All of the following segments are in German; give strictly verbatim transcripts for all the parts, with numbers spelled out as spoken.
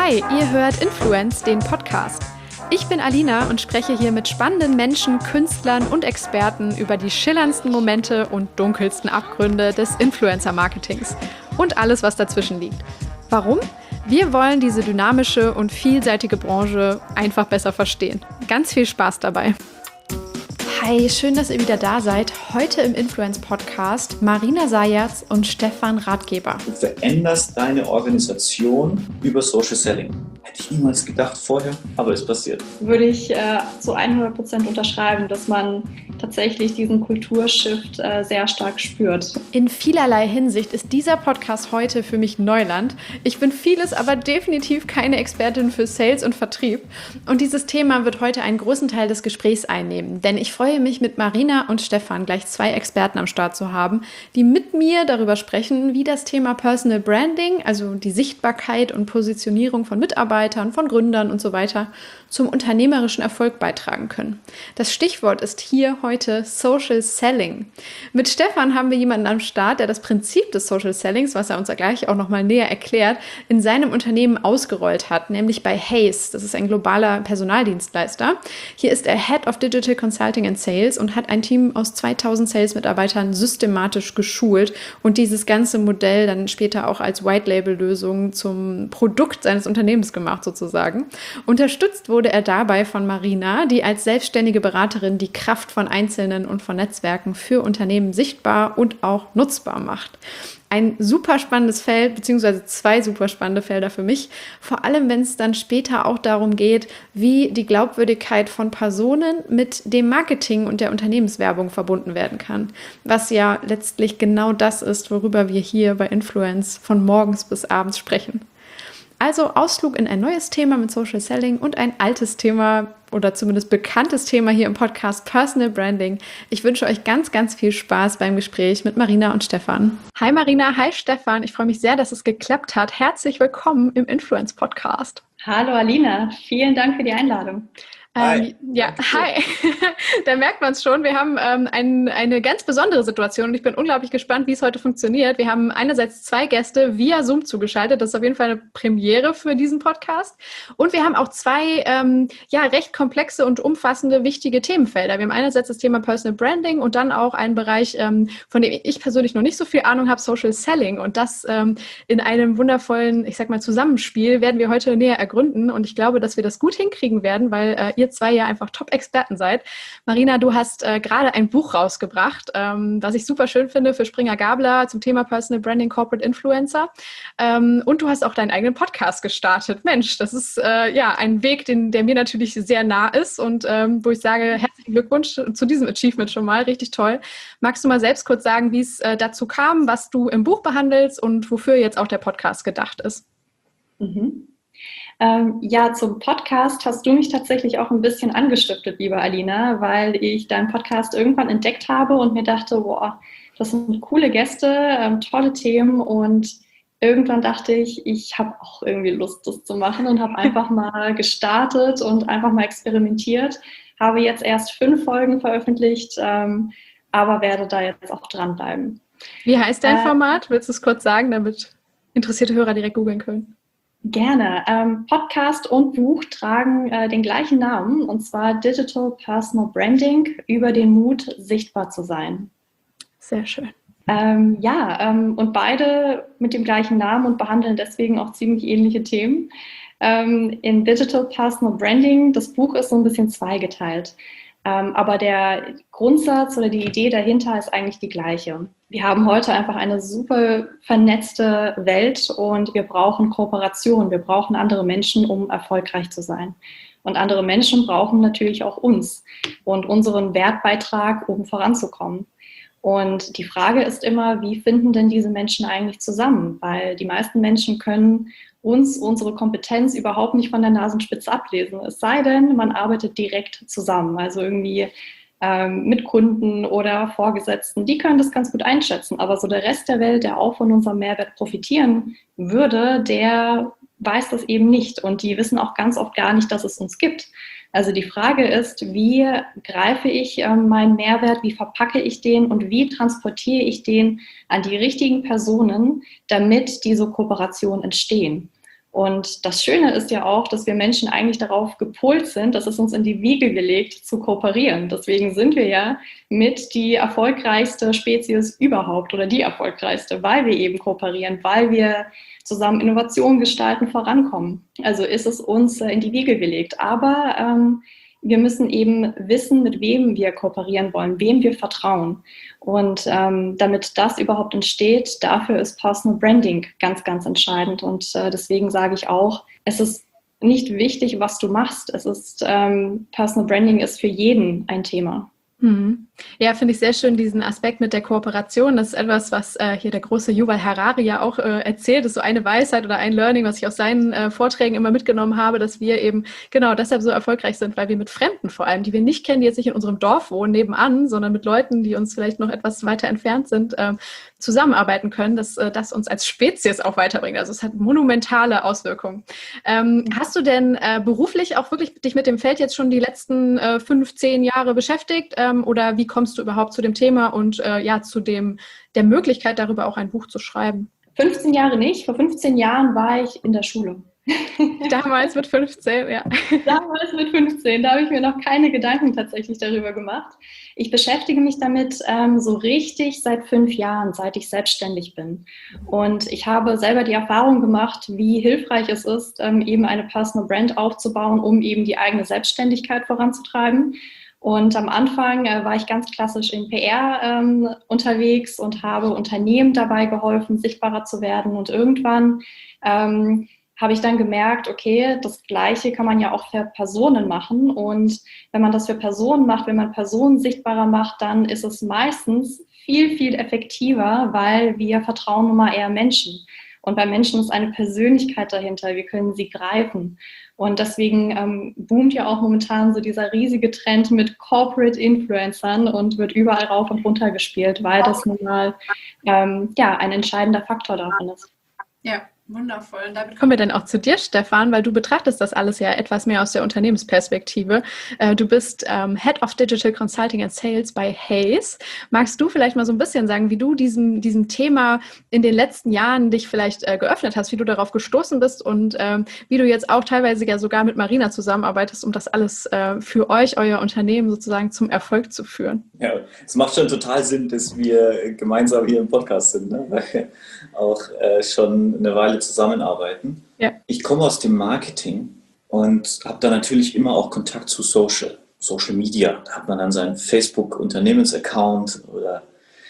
Hi, ihr hört Influence, den Podcast. Ich bin Alina und spreche hier mit spannenden Menschen, Künstlern und Experten über die schillerndsten Momente und dunkelsten Abgründe des Influencer-Marketings und alles, was dazwischen liegt. Warum? Wir wollen diese dynamische und vielseitige Branche einfach besser verstehen. Ganz viel Spaß dabei. Hi, schön, dass ihr wieder da seid. Heute im Influence-Podcast Marina Sayers und Stefan Ratgeber. Du veränderst deine Organisation über Social Selling. Hätte ich niemals gedacht vorher, aber es passiert. Würde ich äh, zu hundert Prozent unterschreiben, dass man tatsächlich diesen Kulturshift äh, sehr stark spürt. In vielerlei Hinsicht ist dieser Podcast heute für mich Neuland. Ich bin vieles, aber definitiv keine Expertin für Sales und Vertrieb. Und dieses Thema wird heute einen großen Teil des Gesprächs einnehmen, denn ich freue mich, mit Marina und Stefan gleich zwei Experten am Start zu haben, die mit mir darüber sprechen, wie das Thema Personal Branding, also die Sichtbarkeit und Positionierung von Mitarbeitern, von Gründern und so weiter, zum unternehmerischen Erfolg beitragen können. Das Stichwort ist hier heute Social Selling. Mit Stefan haben wir jemanden am Start, der das Prinzip des Social Sellings, was er uns gleich auch nochmal näher erklärt, in seinem Unternehmen ausgerollt hat, nämlich bei Hays. Das ist ein globaler Personaldienstleister. Hier ist er Head of Digital Consulting and Sales und hat ein Team aus zweitausend Sales-Mitarbeitern systematisch geschult und dieses ganze Modell dann später auch als White-Label-Lösung zum Produkt seines Unternehmens gemacht sozusagen. Unterstützt wurde er dabei von Marina, die als selbstständige Beraterin die Kraft von Einzelnen und von Netzwerken für Unternehmen sichtbar und auch nutzbar macht. Ein super spannendes Feld, beziehungsweise zwei super spannende Felder für mich, vor allem wenn es dann später auch darum geht, wie die Glaubwürdigkeit von Personen mit dem Marketing und der Unternehmenswerbung verbunden werden kann, was ja letztlich genau das ist, worüber wir hier bei Influence von morgens bis abends sprechen. Also Ausflug in ein neues Thema mit Social Selling und ein altes Thema oder zumindest bekanntes Thema hier im Podcast Personal Branding. Ich wünsche euch ganz, ganz viel Spaß beim Gespräch mit Marina und Stefan. Hi Marina, hi Stefan. Ich freue mich sehr, dass es geklappt hat. Herzlich willkommen im Influence Podcast. Hallo Alina, vielen Dank für die Einladung. Ähm, ja, hi. Da merkt man es schon. Wir haben ähm, ein, eine ganz besondere Situation und ich bin unglaublich gespannt, wie es heute funktioniert. Wir haben einerseits zwei Gäste via Zoom zugeschaltet. Das ist auf jeden Fall eine Premiere für diesen Podcast. Und wir haben auch zwei ähm, ja, recht komplexe und umfassende, wichtige Themenfelder. Wir haben einerseits das Thema Personal Branding und dann auch einen Bereich, ähm, von dem ich persönlich noch nicht so viel Ahnung habe, Social Selling. Und das ähm, in einem wundervollen, ich sag mal, Zusammenspiel werden wir heute näher ergründen. Und ich glaube, dass wir das gut hinkriegen werden, weil äh, ihr zwei ja einfach Top-Experten seid. Marina, du hast äh, gerade ein Buch rausgebracht, ähm, was ich super schön finde für Springer Gabler zum Thema Personal Branding, Corporate Influencer. Ähm, und du hast auch deinen eigenen Podcast gestartet. Mensch, das ist äh, ja ein Weg, den, der mir natürlich sehr nah ist und ähm, wo ich sage, herzlichen Glückwunsch zu diesem Achievement schon mal. Richtig toll. Magst du mal selbst kurz sagen, wie es äh, dazu kam, was du im Buch behandelst und wofür jetzt auch der Podcast gedacht ist? Mhm. Ähm, ja, zum Podcast hast du mich tatsächlich auch ein bisschen angestiftet, liebe Alina, weil ich deinen Podcast irgendwann entdeckt habe und mir dachte, boah, das sind coole Gäste, ähm, tolle Themen und irgendwann dachte ich, ich habe auch irgendwie Lust, das zu machen und habe einfach mal gestartet und einfach mal experimentiert, habe jetzt erst fünf Folgen veröffentlicht, ähm, aber werde da jetzt auch dranbleiben. Wie heißt dein äh, Format? Willst du es kurz sagen, damit interessierte Hörer direkt googeln können? Gerne. Ähm, Podcast und Buch tragen äh, den gleichen Namen, und zwar Digital Personal Branding, über den Mut, sichtbar zu sein. Sehr schön. Ähm, ja, ähm, und beide mit dem gleichen Namen und behandeln deswegen auch ziemlich ähnliche Themen. Ähm, in Digital Personal Branding, das Buch ist so ein bisschen zweigeteilt. Ähm, aber der Grundsatz oder die Idee dahinter ist eigentlich die gleiche. Wir haben heute einfach eine super vernetzte Welt und wir brauchen Kooperation, wir brauchen andere Menschen, um erfolgreich zu sein. Und andere Menschen brauchen natürlich auch uns und unseren Wertbeitrag, um voranzukommen. Und die Frage ist immer, wie finden denn diese Menschen eigentlich zusammen? Weil die meisten Menschen können uns, unsere Kompetenz überhaupt nicht von der Nasenspitze ablesen. Es sei denn, man arbeitet direkt zusammen, also irgendwie ähm, mit Kunden oder Vorgesetzten. Die können das ganz gut einschätzen, aber so der Rest der Welt, der auch von unserem Mehrwert profitieren würde, der weiß das eben nicht und die wissen auch ganz oft gar nicht, dass es uns gibt. Also die Frage ist, wie greife ich äh, meinen Mehrwert, wie verpacke ich den und wie transportiere ich den an die richtigen Personen, damit diese Kooperationen entstehen. Und das Schöne ist ja auch, dass wir Menschen eigentlich darauf gepolt sind, dass es uns in die Wiege gelegt, zu kooperieren. Deswegen sind wir ja mit die erfolgreichste Spezies überhaupt oder die erfolgreichste, weil wir eben kooperieren, weil wir zusammen Innovationen gestalten, vorankommen. Also ist es uns in die Wiege gelegt. Aber ähm, wir müssen eben wissen, mit wem wir kooperieren wollen, wem wir vertrauen. Und ähm, damit das überhaupt entsteht, dafür ist Personal Branding ganz, ganz entscheidend. Und äh, deswegen sage ich auch, es ist nicht wichtig, was du machst. Es ist, ähm, Personal Branding ist für jeden ein Thema. Mhm. Ja, finde ich sehr schön, diesen Aspekt mit der Kooperation. Das ist etwas, was äh, hier der große Yuval Harari ja auch äh, erzählt. Das ist so eine Weisheit oder ein Learning, was ich aus seinen äh, Vorträgen immer mitgenommen habe, dass wir eben genau deshalb so erfolgreich sind, weil wir mit Fremden vor allem, die wir nicht kennen, die jetzt nicht in unserem Dorf wohnen, nebenan, sondern mit Leuten, die uns vielleicht noch etwas weiter entfernt sind, äh, zusammenarbeiten können, dass äh, das uns als Spezies auch weiterbringt. Also es hat monumentale Auswirkungen. Ähm, hast du denn äh, beruflich auch wirklich dich mit dem Feld jetzt schon die letzten äh, fünf, zehn Jahre beschäftigt? Ähm, oder wie kommst du überhaupt zu dem Thema und äh, ja, zu dem, der Möglichkeit, darüber auch ein Buch zu schreiben? fünfzehn Jahre nicht. Vor fünfzehn Jahren war ich in der Schule. Damals mit fünfzehn, ja. Damals mit fünfzehn, da habe ich mir noch keine Gedanken tatsächlich darüber gemacht. Ich beschäftige mich damit ähm, so richtig seit fünf Jahren, seit ich selbstständig bin. Und ich habe selber die Erfahrung gemacht, wie hilfreich es ist, ähm, eben eine Personal Brand aufzubauen, um eben die eigene Selbstständigkeit voranzutreiben. Und am Anfang äh, war ich ganz klassisch in P R ähm, unterwegs und habe Unternehmen dabei geholfen, sichtbarer zu werden. Und irgendwann ähm, habe ich dann gemerkt, okay, das Gleiche kann man ja auch für Personen machen. Und wenn man das für Personen macht, wenn man Personen sichtbarer macht, dann ist es meistens viel, viel effektiver, weil wir vertrauen nun mal eher Menschen. Und bei Menschen ist eine Persönlichkeit dahinter. Wir können sie greifen. Und deswegen ähm, boomt ja auch momentan so dieser riesige Trend mit Corporate Influencern und wird überall rauf und runter gespielt, weil das nun mal ähm, ja, ein entscheidender Faktor davon ist. Ja. Wundervoll. Und damit kommen wir dann auch zu dir, Stefan, weil du betrachtest das alles ja etwas mehr aus der Unternehmensperspektive. Du bist ähm, Head of Digital Consulting and Sales bei Hays. Magst du vielleicht mal so ein bisschen sagen, wie du diesem, diesem Thema in den letzten Jahren dich vielleicht äh, geöffnet hast, wie du darauf gestoßen bist und ähm, wie du jetzt auch teilweise ja sogar mit Marina zusammenarbeitest, um das alles äh, für euch, euer Unternehmen sozusagen zum Erfolg zu führen? Ja, es macht schon total Sinn, dass wir gemeinsam hier im Podcast sind, ne? Weil wir auch äh, schon eine Weile zusammenarbeiten. Ja. Ich komme aus dem Marketing und habe da natürlich immer auch Kontakt zu Social, Social Media. Da hat man dann seinen Facebook-Unternehmensaccount oder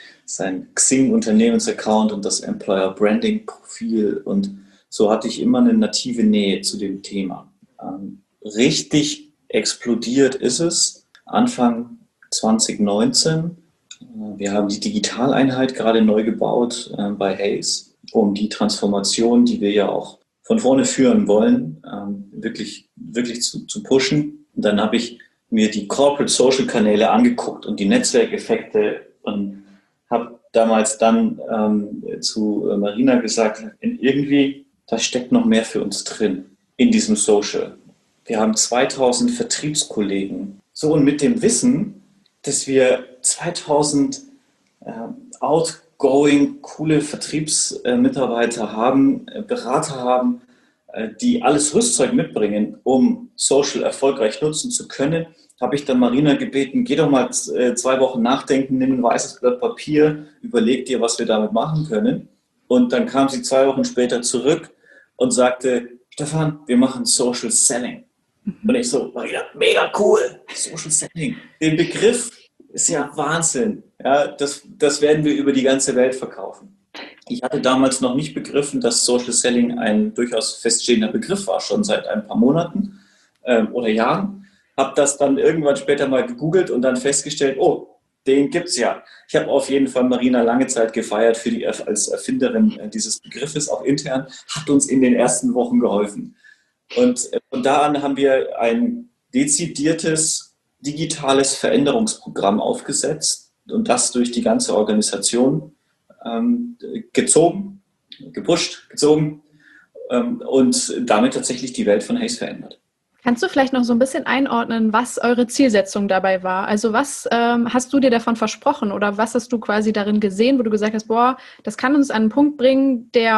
sein Xing-Unternehmensaccount und das Employer-Branding-Profil. Und so hatte ich immer eine native Nähe zu dem Thema. Ähm, richtig explodiert ist es Anfang zwanzig neunzehn. Wir haben die Digitaleinheit gerade neu gebaut äh, bei Hays, um die Transformation, die wir ja auch von vorne führen wollen, ähm, wirklich, wirklich zu, zu pushen. Und dann habe ich mir die Corporate Social Kanäle angeguckt und die Netzwerkeffekte und habe damals dann ähm, zu Marina gesagt, irgendwie, da steckt noch mehr für uns drin in diesem Social. Wir haben zweitausend Vertriebskollegen. So, und mit dem Wissen, dass wir zweitausend äh, outgoing, coole Vertriebsmitarbeiter haben, äh, Berater haben, äh, die alles Rüstzeug mitbringen, um Social erfolgreich nutzen zu können, habe ich dann Marina gebeten, geh doch mal äh, zwei Wochen nachdenken, nimm ein weißes Blatt Papier, überleg dir, was wir damit machen können. Und dann kam sie zwei Wochen später zurück und sagte, Stefan, wir machen Social Selling. Und ich so, Marina, mega cool, Social Selling. Den Begriff ist ja Wahnsinn. Ja, das, das werden wir über die ganze Welt verkaufen. Ich hatte damals noch nicht begriffen, dass Social Selling ein durchaus feststehender Begriff war, schon seit ein paar Monaten ähm, oder Jahren. Habe das dann irgendwann später mal gegoogelt und dann festgestellt, oh, den gibt's ja. Ich habe auf jeden Fall Marina lange Zeit gefeiert für die, als Erfinderin dieses Begriffes, auch intern, hat uns in den ersten Wochen geholfen. Und von da an haben wir ein dezidiertes digitales Veränderungsprogramm aufgesetzt und das durch die ganze Organisation ähm, gezogen, gepusht, gezogen ähm, und damit tatsächlich die Welt von Hays verändert. Kannst du vielleicht noch so ein bisschen einordnen, was eure Zielsetzung dabei war? Also was ähm, hast du dir davon versprochen oder was hast du quasi darin gesehen, wo du gesagt hast, boah, das kann uns an einen Punkt bringen, der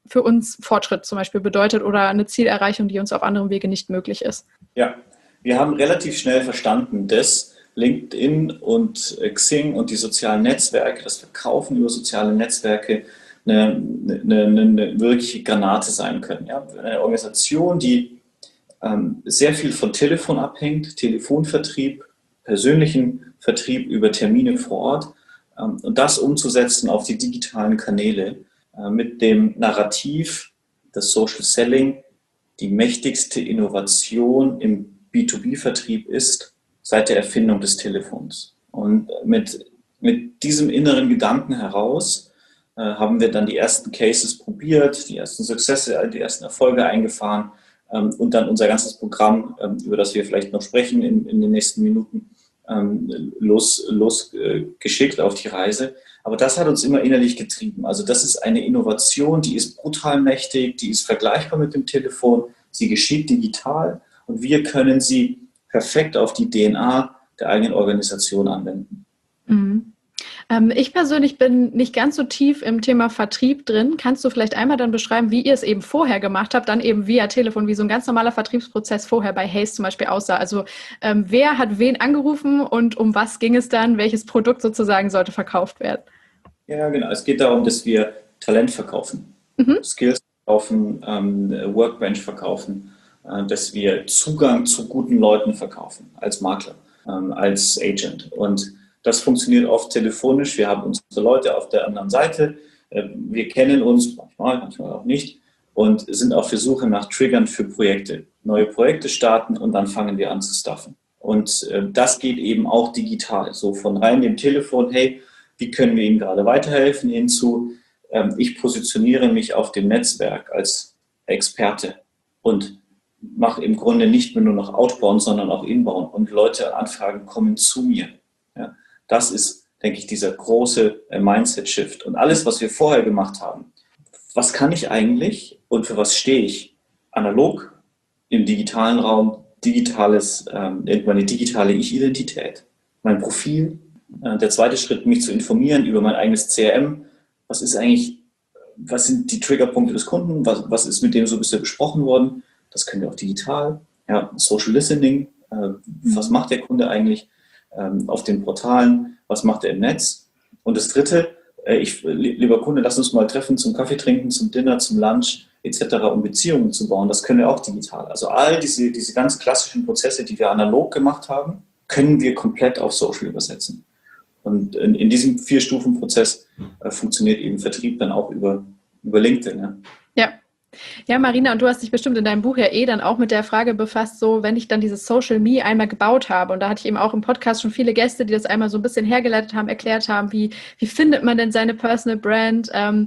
für uns Fortschritt zum Beispiel bedeutet oder eine Zielerreichung, die uns auf anderem Wege nicht möglich ist. Ja, wir haben relativ schnell verstanden, dass LinkedIn und Xing und die sozialen Netzwerke, das Verkaufen über soziale Netzwerke, eine, eine, eine wirkliche Granate sein können. Ja? Eine Organisation, die ähm, sehr viel von Telefon abhängt, Telefonvertrieb, persönlichen Vertrieb über Termine vor Ort, ähm, und das umzusetzen auf die digitalen Kanäle äh, mit dem Narrativ, das Social Selling die mächtigste Innovation im B zwei B-Vertrieb ist seit der Erfindung des Telefons. Und mit, mit diesem inneren Gedanken heraus äh, haben wir dann die ersten Cases probiert, die ersten Successe, die ersten Erfolge eingefahren ähm, und dann unser ganzes Programm, ähm, über das wir vielleicht noch sprechen in, in den nächsten Minuten, ähm, los, los äh, geschickt auf die Reise. Aber das hat uns immer innerlich getrieben. Also das ist eine Innovation, die ist brutal mächtig, die ist vergleichbar mit dem Telefon, sie geschieht digital und wir können sie perfekt auf die D N A der eigenen Organisation anwenden. Mhm. Ähm, ich persönlich bin nicht ganz so tief im Thema Vertrieb drin. Kannst du vielleicht einmal dann beschreiben, wie ihr es eben vorher gemacht habt, dann eben via Telefon, wie so ein ganz normaler Vertriebsprozess vorher bei Hays zum Beispiel aussah? Also ähm, wer hat wen angerufen und um was ging es dann? Welches Produkt sozusagen sollte verkauft werden? Ja, genau. Es geht darum, dass wir Talent verkaufen, mhm. Skills verkaufen, ähm, Workbench verkaufen, äh, dass wir Zugang zu guten Leuten verkaufen als Makler, ähm, als Agent. Und das funktioniert oft telefonisch. Wir haben unsere Leute auf der anderen Seite. Äh, wir kennen uns manchmal, manchmal auch nicht und sind auf der Suche nach Triggern für Projekte. Neue Projekte starten und dann fangen wir an zu staffen. Und äh, das geht eben auch digital. So von rein dem Telefon, hey, wie können wir Ihnen gerade weiterhelfen, hinzu, ähm, ich positioniere mich auf dem Netzwerk als Experte und mache im Grunde nicht mehr nur noch Outbound, sondern auch Inbound und Leute, Anfragen kommen zu mir. Ja, das ist, denke ich, dieser große äh, Mindset-Shift. Und alles, was wir vorher gemacht haben, was kann ich eigentlich und für was stehe ich? Analog, im digitalen Raum, digitales, ähm, meine digitale Ich-Identität, mein Profil. Äh, der zweite Schritt, mich zu informieren über mein eigenes C R M. Was ist eigentlich, was sind die Triggerpunkte des Kunden? Was, was ist mit dem so bisher besprochen worden? Das können wir auch digital. Ja, Social Listening. Äh, mhm. Was macht der Kunde eigentlich ähm, auf den Portalen? Was macht er im Netz? Und das dritte, äh, ich, lieber Kunde, lass uns mal treffen zum Kaffee trinken, zum Dinner, zum Lunch et cetera, um Beziehungen zu bauen. Das können wir auch digital. Also all diese, diese ganz klassischen Prozesse, die wir analog gemacht haben, können wir komplett auf Social übersetzen. Und in, in diesem Vier-Stufen-Prozess äh, funktioniert eben Vertrieb dann auch über, über LinkedIn. Ja. ja. Ja, Marina, und du hast dich bestimmt in deinem Buch ja eh dann auch mit der Frage befasst, so wenn ich dann dieses Social Me einmal gebaut habe, und da hatte ich eben auch im Podcast schon viele Gäste, die das einmal so ein bisschen hergeleitet haben, erklärt haben, wie, wie findet man denn seine Personal Brand, ähm,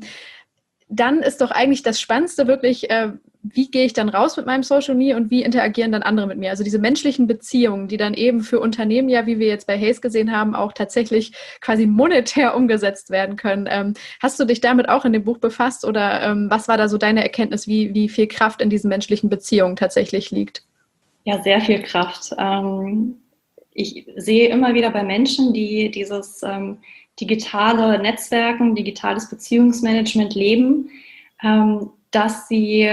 dann ist doch eigentlich das Spannendste wirklich, äh, wie gehe ich dann raus mit meinem Social Me und wie interagieren dann andere mit mir? Also diese menschlichen Beziehungen, die dann eben für Unternehmen ja, wie wir jetzt bei Hays gesehen haben, auch tatsächlich quasi monetär umgesetzt werden können. Ähm, hast du dich damit auch in dem Buch befasst oder ähm, was war da so deine Erkenntnis, wie, wie viel Kraft in diesen menschlichen Beziehungen tatsächlich liegt? Ja, sehr viel Kraft. Ähm, ich sehe immer wieder bei Menschen, die dieses ähm, digitale Netzwerken, digitales Beziehungsmanagement leben, ähm, dass sie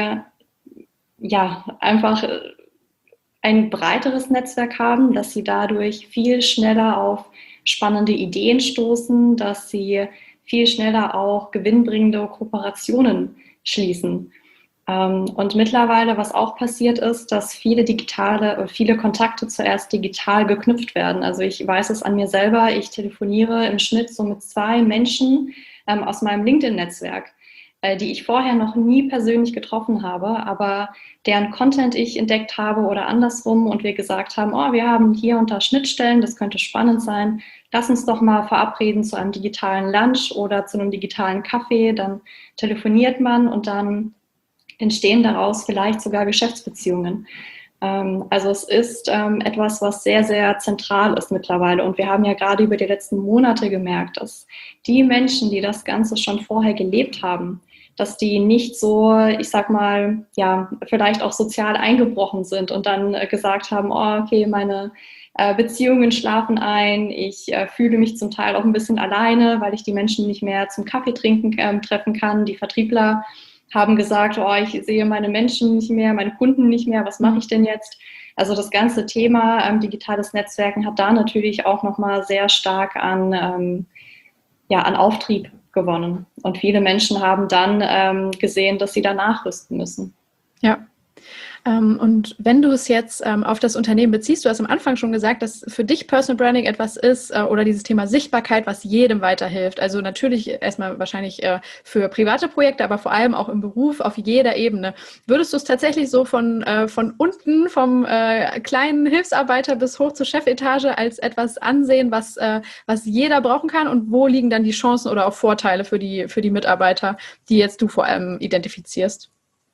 ja einfach ein breiteres Netzwerk haben, dass sie dadurch viel schneller auf spannende Ideen stoßen, dass sie viel schneller auch gewinnbringende Kooperationen schließen. Und mittlerweile, was auch passiert ist, dass viele digitale, viele Kontakte zuerst digital geknüpft werden. Also ich weiß es an mir selber, ich telefoniere im Schnitt so mit zwei Menschen ähm, aus meinem LinkedIn-Netzwerk, äh, die ich vorher noch nie persönlich getroffen habe, aber deren Content ich entdeckt habe oder andersrum und wir gesagt haben, oh, wir haben hier und da Schnittstellen, das könnte spannend sein, lass uns doch mal verabreden zu einem digitalen Lunch oder zu einem digitalen Kaffee, dann telefoniert man und dann entstehen daraus vielleicht sogar Geschäftsbeziehungen. Ähm, also es ist ähm, etwas, was sehr, sehr zentral ist mittlerweile. Und wir haben ja gerade über die letzten Monate gemerkt, dass die Menschen, die das Ganze schon vorher gelebt haben, dass die nicht so, ich sag mal, ja, vielleicht auch sozial eingebrochen sind und dann äh, gesagt haben, oh, okay, meine äh, Beziehungen schlafen ein, ich äh, fühle mich zum Teil auch ein bisschen alleine, weil ich die Menschen nicht mehr zum Kaffee trinken äh, treffen kann, die Vertriebler haben gesagt, oh, ich sehe meine Menschen nicht mehr, meine Kunden nicht mehr, was mache ich denn jetzt? Also das ganze Thema ähm, digitales Netzwerken hat da natürlich auch nochmal sehr stark an, ähm, ja, an Auftrieb gewonnen. Und viele Menschen haben dann ähm, gesehen, dass sie da nachrüsten müssen. Ja. Ähm, und wenn du es jetzt ähm, auf das Unternehmen beziehst, du hast am Anfang schon gesagt, dass für dich Personal Branding etwas ist äh, oder dieses Thema Sichtbarkeit, was jedem weiterhilft. Also natürlich erstmal wahrscheinlich äh, für private Projekte, aber vor allem auch im Beruf auf jeder Ebene. Würdest du es tatsächlich so von, äh, von unten, vom äh, kleinen Hilfsarbeiter bis hoch zur Chefetage als etwas ansehen, was, äh, was jeder brauchen kann? Und wo liegen dann die Chancen oder auch Vorteile für die, für die Mitarbeiter, die jetzt du vor allem identifizierst?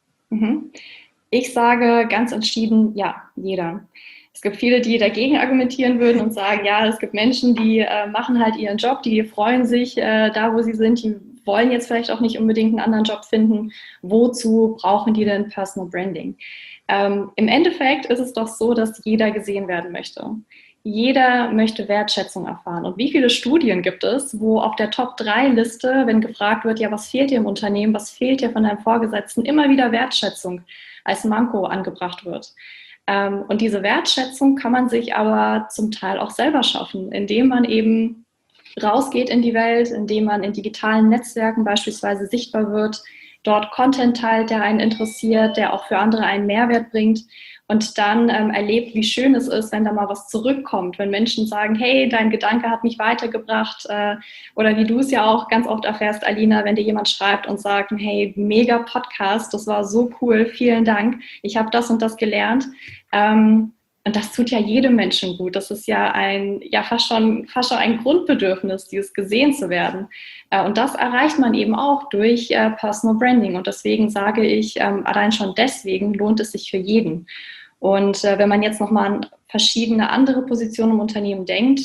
Mhm. Ich sage ganz entschieden, ja, jeder. Es gibt viele, die dagegen argumentieren würden und sagen, ja, es gibt Menschen, die äh, machen halt ihren Job, die freuen sich äh, da, wo sie sind, die wollen jetzt vielleicht auch nicht unbedingt einen anderen Job finden. Wozu brauchen die denn Personal Branding? Ähm, im Endeffekt ist es doch so, dass jeder gesehen werden möchte. Jeder möchte Wertschätzung erfahren. Und wie viele Studien gibt es, wo auf der Top drei Liste, wenn gefragt wird, ja, was fehlt dir im Unternehmen, was fehlt dir von deinem Vorgesetzten, immer wieder Wertschätzung als Manko angebracht wird. Ähm, und diese Wertschätzung kann man sich aber zum Teil auch selber schaffen, indem man eben rausgeht in die Welt, indem man in digitalen Netzwerken beispielsweise sichtbar wird, dort Content teilt, der einen interessiert, der auch für andere einen Mehrwert bringt und dann ähm, erlebt, wie schön es ist, wenn da mal was zurückkommt, wenn Menschen sagen, hey, dein Gedanke hat mich weitergebracht äh, oder wie du es ja auch ganz oft erfährst, Alina, wenn dir jemand schreibt und sagt, hey, mega Podcast, das war so cool, vielen Dank, ich habe das und das gelernt. Ähm, Und das tut ja jedem Menschen gut. Das ist ja ein, ja fast schon, fast schon ein Grundbedürfnis, dieses gesehen zu werden. Und das erreicht man eben auch durch Personal Branding. Und deswegen sage ich, allein schon deswegen lohnt es sich für jeden. Und wenn man jetzt nochmal an verschiedene andere Positionen im Unternehmen denkt,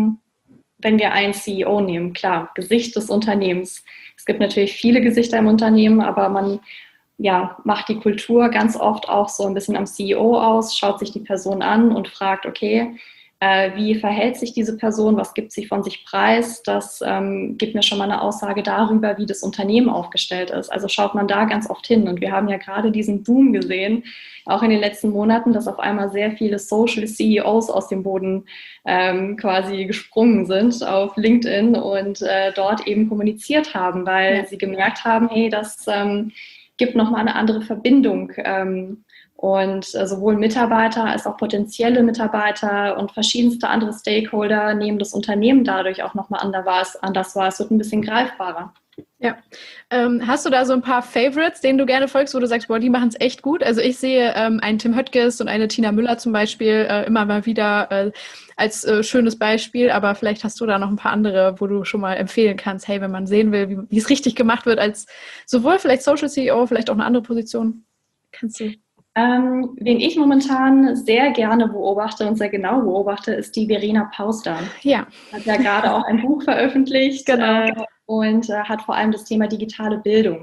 wenn wir einen C E O nehmen, klar, Gesicht des Unternehmens. Es gibt natürlich viele Gesichter im Unternehmen, aber man ja, macht die Kultur ganz oft auch so ein bisschen am C E O aus, schaut sich die Person an und fragt, okay, äh, wie verhält sich diese Person, was gibt sie von sich preis? Das ähm, gibt mir schon mal eine Aussage darüber, wie das Unternehmen aufgestellt ist. Also schaut man da ganz oft hin. Und wir haben ja gerade diesen Boom gesehen, auch in den letzten Monaten, dass auf einmal sehr viele Social C E Os aus dem Boden ähm, quasi gesprungen sind auf LinkedIn und äh, dort eben kommuniziert haben, weil ja. sie gemerkt haben, hey, das ähm, gibt nochmal eine andere Verbindung. Ähm, und äh, sowohl Mitarbeiter als auch potenzielle Mitarbeiter und verschiedenste andere Stakeholder nehmen das Unternehmen dadurch auch nochmal anders wahr. Es wird ein bisschen greifbarer. Ja. Ähm, hast du da so ein paar Favorites, denen du gerne folgst, wo du sagst, boah, die machen es echt gut? Also ich sehe ähm, einen Tim Höttges und eine Tina Müller zum Beispiel äh, immer mal wieder äh, als äh, schönes Beispiel, aber vielleicht hast du da noch ein paar andere, wo du schon mal empfehlen kannst, hey, wenn man sehen will, wie, wie es richtig gemacht wird, als sowohl vielleicht Social C E O, vielleicht auch eine andere Position. Kannst du... Ähm, wen ich momentan sehr gerne beobachte und sehr genau beobachte, ist die Verena Pauster. Ja. Hat ja gerade auch ein Buch veröffentlicht. Genau. Äh, und äh, hat vor allem das Thema digitale Bildung.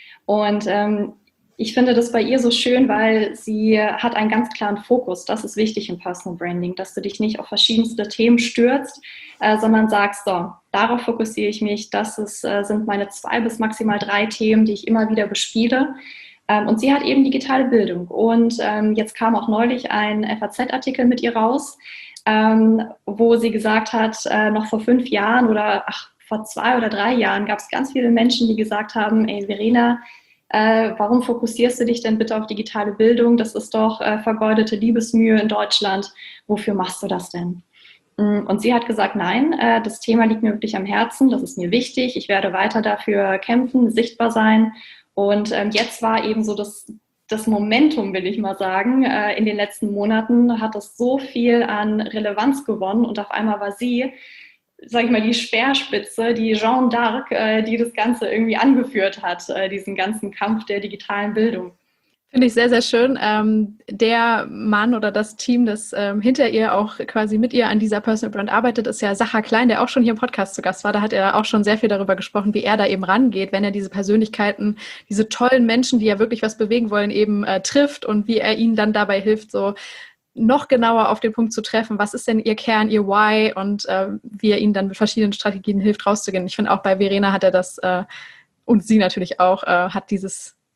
Und ähm, ich finde das bei ihr so schön, weil sie hat einen ganz klaren Fokus. Das ist wichtig im Personal Branding, dass du dich nicht auf verschiedenste Themen stürzt, äh, sondern sagst, so, darauf fokussiere ich mich. Das ist, äh, sind meine zwei bis maximal drei Themen, die ich immer wieder bespiele. Ähm, und sie hat eben digitale Bildung. Und ähm, jetzt kam auch neulich ein F A Z-Artikel mit ihr raus, ähm, wo sie gesagt hat, äh, noch vor fünf Jahren oder ach, vor zwei oder drei Jahren gab es ganz viele Menschen, die gesagt haben, ey Verena, äh, warum fokussierst du dich denn bitte auf digitale Bildung? Das ist doch äh, vergeudete Liebesmühe in Deutschland. Wofür machst du das denn? Und sie hat gesagt, nein, äh, das Thema liegt mir wirklich am Herzen, das ist mir wichtig, ich werde weiter dafür kämpfen, sichtbar sein. Und ähm, jetzt war eben so das, das Momentum, will ich mal sagen, äh, in den letzten Monaten hat das so viel an Relevanz gewonnen und auf einmal war sie, sag ich mal, die Speerspitze, die Jeanne d'Arc, äh, die das Ganze irgendwie angeführt hat, äh, diesen ganzen Kampf der digitalen Bildung. Finde ich sehr, sehr schön. Ähm, der Mann oder das Team, das ähm, hinter ihr auch quasi mit ihr an dieser Personal Brand arbeitet, ist ja Sacha Klein, der auch schon hier im Podcast zu Gast war. Da hat er auch schon sehr viel darüber gesprochen, wie er da eben rangeht, wenn er diese Persönlichkeiten, diese tollen Menschen, die ja wirklich was bewegen wollen, eben äh, trifft und wie er ihnen dann dabei hilft, so noch genauer auf den Punkt zu treffen, was ist denn ihr Kern, ihr Why und äh, wie er ihnen dann mit verschiedenen Strategien hilft, rauszugehen. Ich finde auch bei Verena hat er das, äh, und sie natürlich auch, äh, hat dieses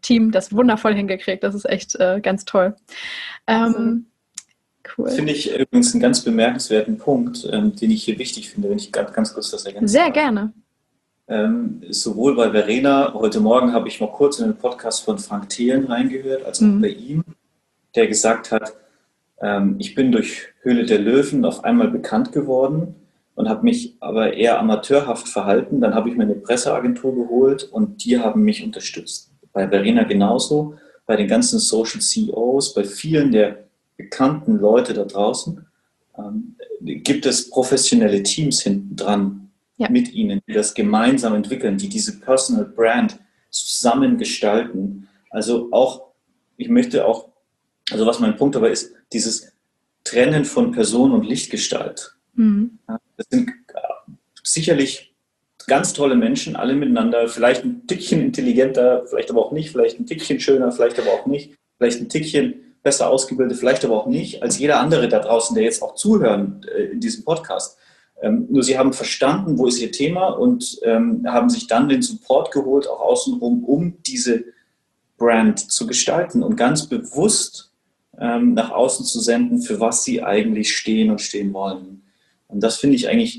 Team das wundervoll hingekriegt. Das ist echt äh, ganz toll. Ähm, cool. Das finde ich übrigens einen ganz bemerkenswerten Punkt, ähm, den ich hier wichtig finde, wenn ich ganz, ganz kurz das ergänze. Sehr gerne. Ähm, sowohl bei Verena, heute Morgen habe ich mal kurz in den Podcast von Frank Thelen reingehört, als auch mhm. bei ihm, der gesagt hat, ähm, ich bin durch Höhle der Löwen auf einmal bekannt geworden und habe mich aber eher amateurhaft verhalten. Dann habe ich mir eine Presseagentur geholt und die haben mich unterstützt. Bei Verena genauso, bei den ganzen Social C E Os, bei vielen der bekannten Leute da draußen ähm, gibt es professionelle Teams hinten dran, ja. mit ihnen, die das gemeinsam entwickeln, die diese Personal Brand zusammen gestalten. Also auch, ich möchte auch, also was mein Punkt dabei ist, dieses Trennen von Person und Lichtgestalt. Mhm. Das sind sicherlich ganz tolle Menschen, alle miteinander, vielleicht ein Tickchen intelligenter, vielleicht aber auch nicht, vielleicht ein Tickchen schöner, vielleicht aber auch nicht, vielleicht ein Tickchen besser ausgebildet, vielleicht aber auch nicht, als jeder andere da draußen, der jetzt auch zuhören äh, in diesem Podcast. Ähm, nur sie haben verstanden, wo ist ihr Thema und ähm, haben sich dann den Support geholt, auch außenrum, um diese Brand zu gestalten und ganz bewusst ähm, nach außen zu senden, für was sie eigentlich stehen und stehen wollen. Und das finde ich eigentlich,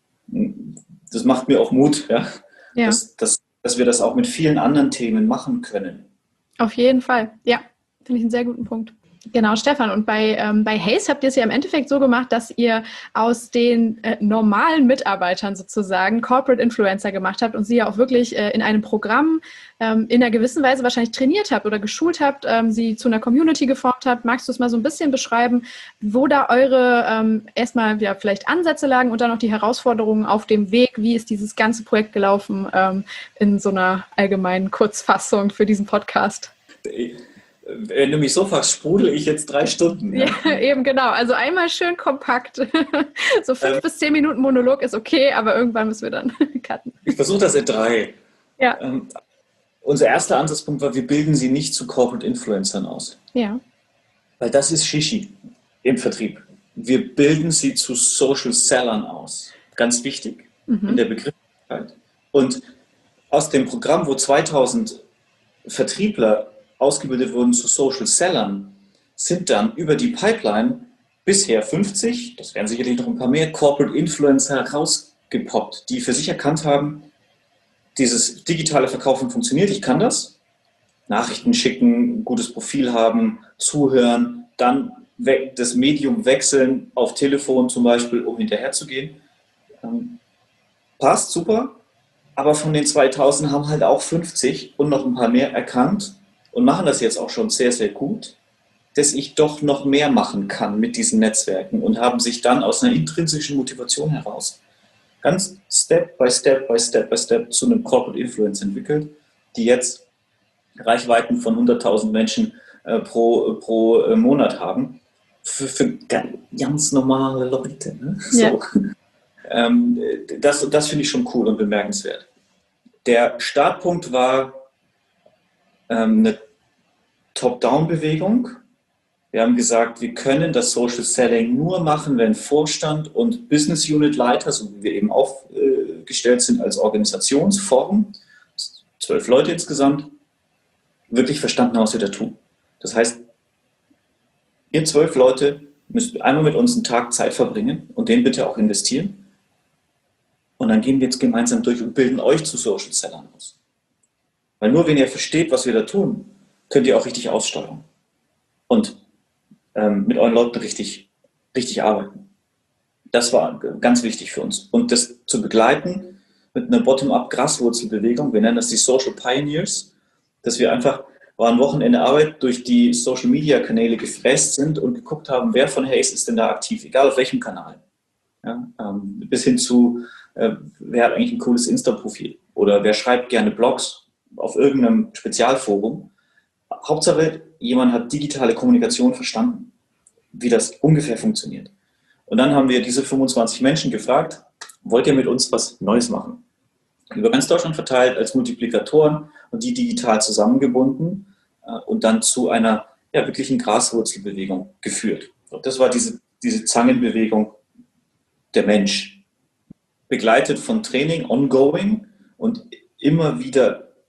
das macht mir auch Mut, ja? Ja. Dass, dass, dass wir das auch mit vielen anderen Themen machen können. Auf jeden Fall, ja, finde ich einen sehr guten Punkt. Genau, Stefan. Und bei, ähm, bei Hays habt ihr es ja im Endeffekt so gemacht, dass ihr aus den äh, normalen Mitarbeitern sozusagen Corporate Influencer gemacht habt und sie ja auch wirklich äh, in einem Programm ähm, in einer gewissen Weise wahrscheinlich trainiert habt oder geschult habt, ähm, sie zu einer Community geformt habt. Magst du es mal so ein bisschen beschreiben, wo da eure ähm, erstmal ja, vielleicht Ansätze lagen und dann noch die Herausforderungen auf dem Weg? Wie ist dieses ganze Projekt gelaufen ähm, in so einer allgemeinen Kurzfassung für diesen Podcast? Wenn du mich so fragst, sprudel ich jetzt drei Stunden. Ja, ja eben genau. Also einmal schön kompakt. So fünf ähm, bis zehn Minuten Monolog ist okay, aber irgendwann müssen wir dann cutten. Ich versuche das in drei. Ja. Ähm, unser erster Ansatzpunkt war, wir bilden sie nicht zu Corporate Influencern aus. Ja. Weil das ist Shishi im Vertrieb. Wir bilden sie zu Social Sellern aus. Ganz wichtig mhm. in der Begrifflichkeit. Und aus dem Programm, wo zweitausend Vertriebler ausgebildet wurden zu Social Sellern, sind dann über die Pipeline bisher fünfzig, das werden sicherlich noch ein paar mehr, Corporate Influencer rausgepoppt, die für sich erkannt haben, dieses digitale Verkaufen funktioniert, ich kann das. Nachrichten schicken, gutes Profil haben, zuhören, dann das Medium wechseln auf Telefon zum Beispiel, um hinterherzugehen. Ähm, passt, super. Aber von den zweitausend haben halt auch fünfzig und noch ein paar mehr erkannt, und machen das jetzt auch schon sehr, sehr gut, dass ich doch noch mehr machen kann mit diesen Netzwerken und haben sich dann aus einer intrinsischen Motivation heraus ganz Step by Step by Step by Step zu einem Corporate Influence entwickelt, die jetzt Reichweiten von hunderttausend Menschen äh, pro, pro äh, Monat haben. Für, für ganz normale Leute. Ne? So. Ja. Ähm, das das finde ich schon cool und bemerkenswert. Der Startpunkt war eine Top-Down-Bewegung. Wir haben gesagt, wir können das Social Selling nur machen, wenn Vorstand und Business Unit Leiter, so wie wir eben aufgestellt sind als Organisationsform, zwölf Leute insgesamt, wirklich verstanden haben, was wir da tun. Das heißt, ihr zwölf Leute müsst einmal mit uns einen Tag Zeit verbringen und den bitte auch investieren. Und dann gehen wir jetzt gemeinsam durch und bilden euch zu Social Sellern aus. Weil nur wenn ihr versteht, was wir da tun, könnt ihr auch richtig aussteuern und ähm, mit euren Leuten richtig, richtig arbeiten. Das war ganz wichtig für uns. Und das zu begleiten mit einer Bottom-up-Graswurzelbewegung, wir nennen das die Social Pioneers, dass wir einfach, war ein Wochenende Arbeit, durch die Social-Media-Kanäle gefräst sind und geguckt haben, wer von Hays ist denn da aktiv, egal auf welchem Kanal. Ja, ähm, bis hin zu, äh, wer hat eigentlich ein cooles Insta-Profil oder wer schreibt gerne Blogs auf irgendeinem Spezialforum. Hauptsache, jemand hat digitale Kommunikation verstanden, wie das ungefähr funktioniert. Und dann haben wir diese fünfundzwanzig Menschen gefragt, wollt ihr mit uns was Neues machen? Über ganz Deutschland verteilt als Multiplikatoren und die digital zusammengebunden und dann zu einer ja, wirklichen Graswurzelbewegung geführt. Und das war diese, diese Zangenbewegung der Mensch. Begleitet von Training, ongoing und immer wieder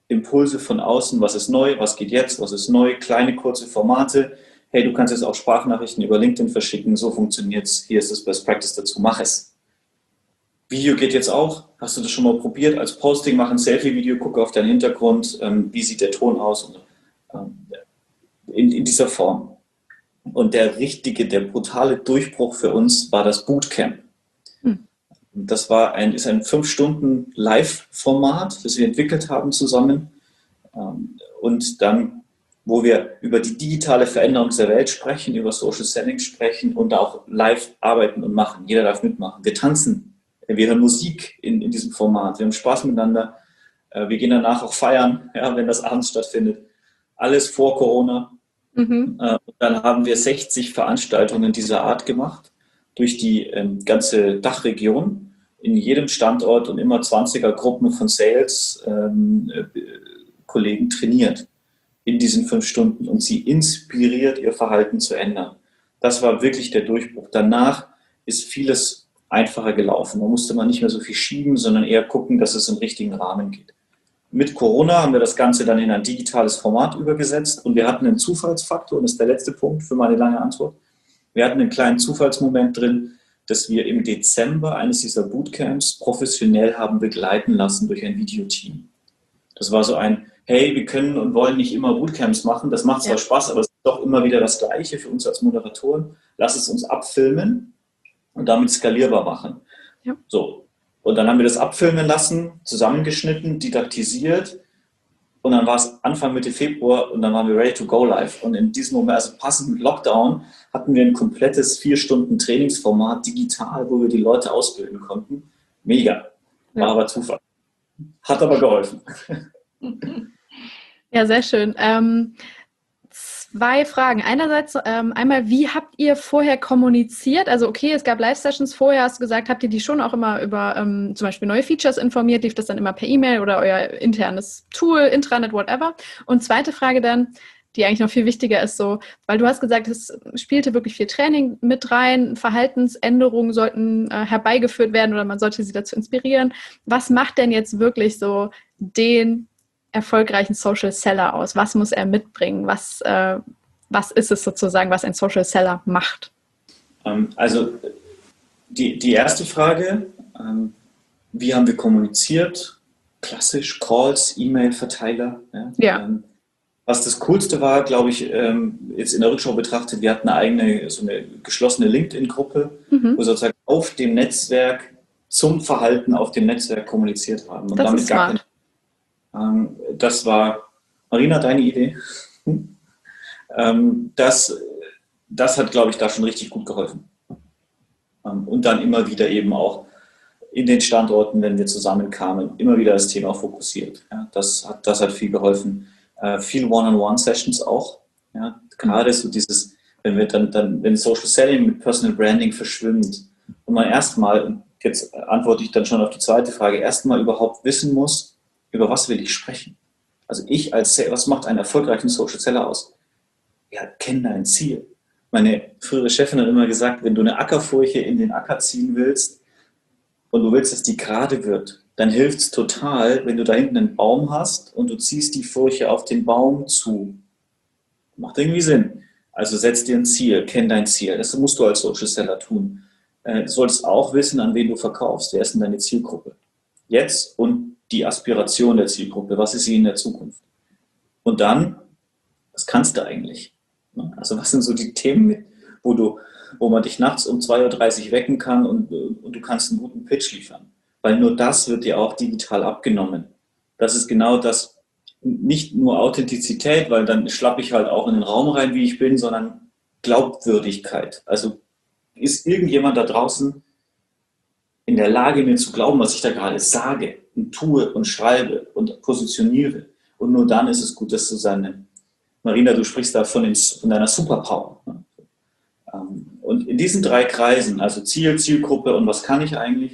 Impulse von außen, was ist neu, was geht jetzt, was ist neu, kleine, kurze Formate. Hey, du kannst jetzt auch Sprachnachrichten über LinkedIn verschicken, so funktioniert es, hier ist das Best Practice dazu, mach es. Video geht jetzt auch, hast du das schon mal probiert, als Posting, mach ein Selfie-Video, gucke auf deinen Hintergrund, ähm, wie sieht der Ton aus, und, ähm, in, in dieser Form. Und der richtige, der brutale Durchbruch für uns war das Bootcamp. Hm. Das war ein, ist ein fünf Stunden Live-Format, das wir entwickelt haben zusammen, ähm, und dann, wo wir über die digitale Veränderung der Welt sprechen, über Social Selling sprechen und auch live arbeiten und machen. Jeder darf mitmachen. Wir tanzen. Wir hören Musik in, in diesem Format, wir haben Spaß miteinander, wir gehen danach auch feiern, ja, wenn das abends stattfindet. Alles vor Corona. Mhm. Und dann haben wir sechzig Veranstaltungen dieser Art gemacht, durch die ähm, ganze Dachregion, in jedem Standort, und immer zwanziger Gruppen von Sales-Kollegen ähm, trainiert in diesen fünf Stunden und sie inspiriert, ihr Verhalten zu ändern. Das war wirklich der Durchbruch. Danach ist vieles einfacher gelaufen. Man musste mal nicht mehr so viel schieben, sondern eher gucken, dass es im richtigen Rahmen geht. Mit Corona haben wir das Ganze dann in ein digitales Format übergesetzt und wir hatten einen Zufallsfaktor, und das ist der letzte Punkt für meine lange Antwort. Wir hatten einen kleinen Zufallsmoment drin, dass wir im Dezember eines dieser Bootcamps professionell haben begleiten lassen durch ein Videoteam. Das war so ein, hey, wir können und wollen nicht immer Bootcamps machen, das macht zwar ja Spaß, aber es ist doch immer wieder das Gleiche für uns als Moderatoren. Lass es uns abfilmen und damit skalierbar machen. Ja. So. Und dann haben wir das abfilmen lassen, zusammengeschnitten, didaktisiert, und dann war es Anfang Mitte Februar und dann waren wir ready to go live. Und in diesem Moment, also passend mit Lockdown, hatten wir ein komplettes vier Stunden Trainingsformat digital, wo wir die Leute ausbilden konnten. Mega. War ja aber Zufall. Hat aber geholfen. Ja, sehr schön. Ähm, Zwei Fragen. Einerseits ähm, einmal, wie habt ihr vorher kommuniziert? Also okay, es gab Live-Sessions vorher, hast du gesagt, habt ihr die schon auch immer über ähm, zum Beispiel neue Features informiert? Lief das dann immer per E-Mail oder euer internes Tool, Intranet, whatever? Und zweite Frage dann, die eigentlich noch viel wichtiger ist, so, weil du hast gesagt, es spielte wirklich viel Training mit rein, Verhaltensänderungen sollten äh, herbeigeführt werden oder man sollte sie dazu inspirieren. Was macht denn jetzt wirklich so den erfolgreichen Social Seller aus? Was muss er mitbringen? Was, äh, was ist es sozusagen, was ein Social Seller macht? Ähm, also die, die erste Frage, ähm, wie haben wir kommuniziert? Klassisch Calls, E-Mail-Verteiler. Ja. Ja. Ähm, was das Coolste war, glaube ich, ähm, jetzt in der Rückschau betrachtet, wir hatten eine eigene, so eine geschlossene LinkedIn-Gruppe, mhm. wo sozusagen auf dem Netzwerk zum Verhalten auf dem Netzwerk kommuniziert haben. Und das damit ist smart. Gar Das war, Marina, deine Idee? Das, das hat, glaube ich, da schon richtig gut geholfen. Und dann immer wieder eben auch in den Standorten, wenn wir zusammenkamen, immer wieder das Thema fokussiert. Das hat, das hat viel geholfen. Viel One-on-One-Sessions auch. Ja, gerade so dieses, wenn wir dann, dann, wenn Social Selling mit Personal Branding verschwimmt und man erstmal, jetzt antworte ich dann schon auf die zweite Frage, erstmal überhaupt wissen muss, über was will ich sprechen? Also ich als, was macht einen erfolgreichen Social Seller aus? Ja, kenn dein Ziel. Meine frühere Chefin hat immer gesagt, wenn du eine Ackerfurche in den Acker ziehen willst und du willst, dass die gerade wird, dann hilft es total, wenn du da hinten einen Baum hast und du ziehst die Furche auf den Baum zu. Macht irgendwie Sinn. Also setz dir ein Ziel, kenn dein Ziel. Das musst du als Social Seller tun. Du solltest auch wissen, an wen du verkaufst. Wer ist denn deine Zielgruppe? Jetzt und die Aspiration der Zielgruppe, was ist sie in der Zukunft? Und dann, was kannst du eigentlich? Also was sind so die Themen, wo, du, wo man dich nachts um zwei Uhr dreißig wecken kann und, und du kannst einen guten Pitch liefern? Weil nur das wird dir auch digital abgenommen. Das ist genau das, nicht nur Authentizität, weil dann schlappe ich halt auch in den Raum rein, wie ich bin, sondern Glaubwürdigkeit. Also ist irgendjemand da draußen in der Lage, mir zu glauben, was ich da gerade sage und tue und schreibe und positioniere. Und nur dann ist es gut, das zu sein. Marina, du sprichst da von, den, von deiner Superpower. Und in diesen drei Kreisen, also Ziel, Zielgruppe und was kann ich eigentlich,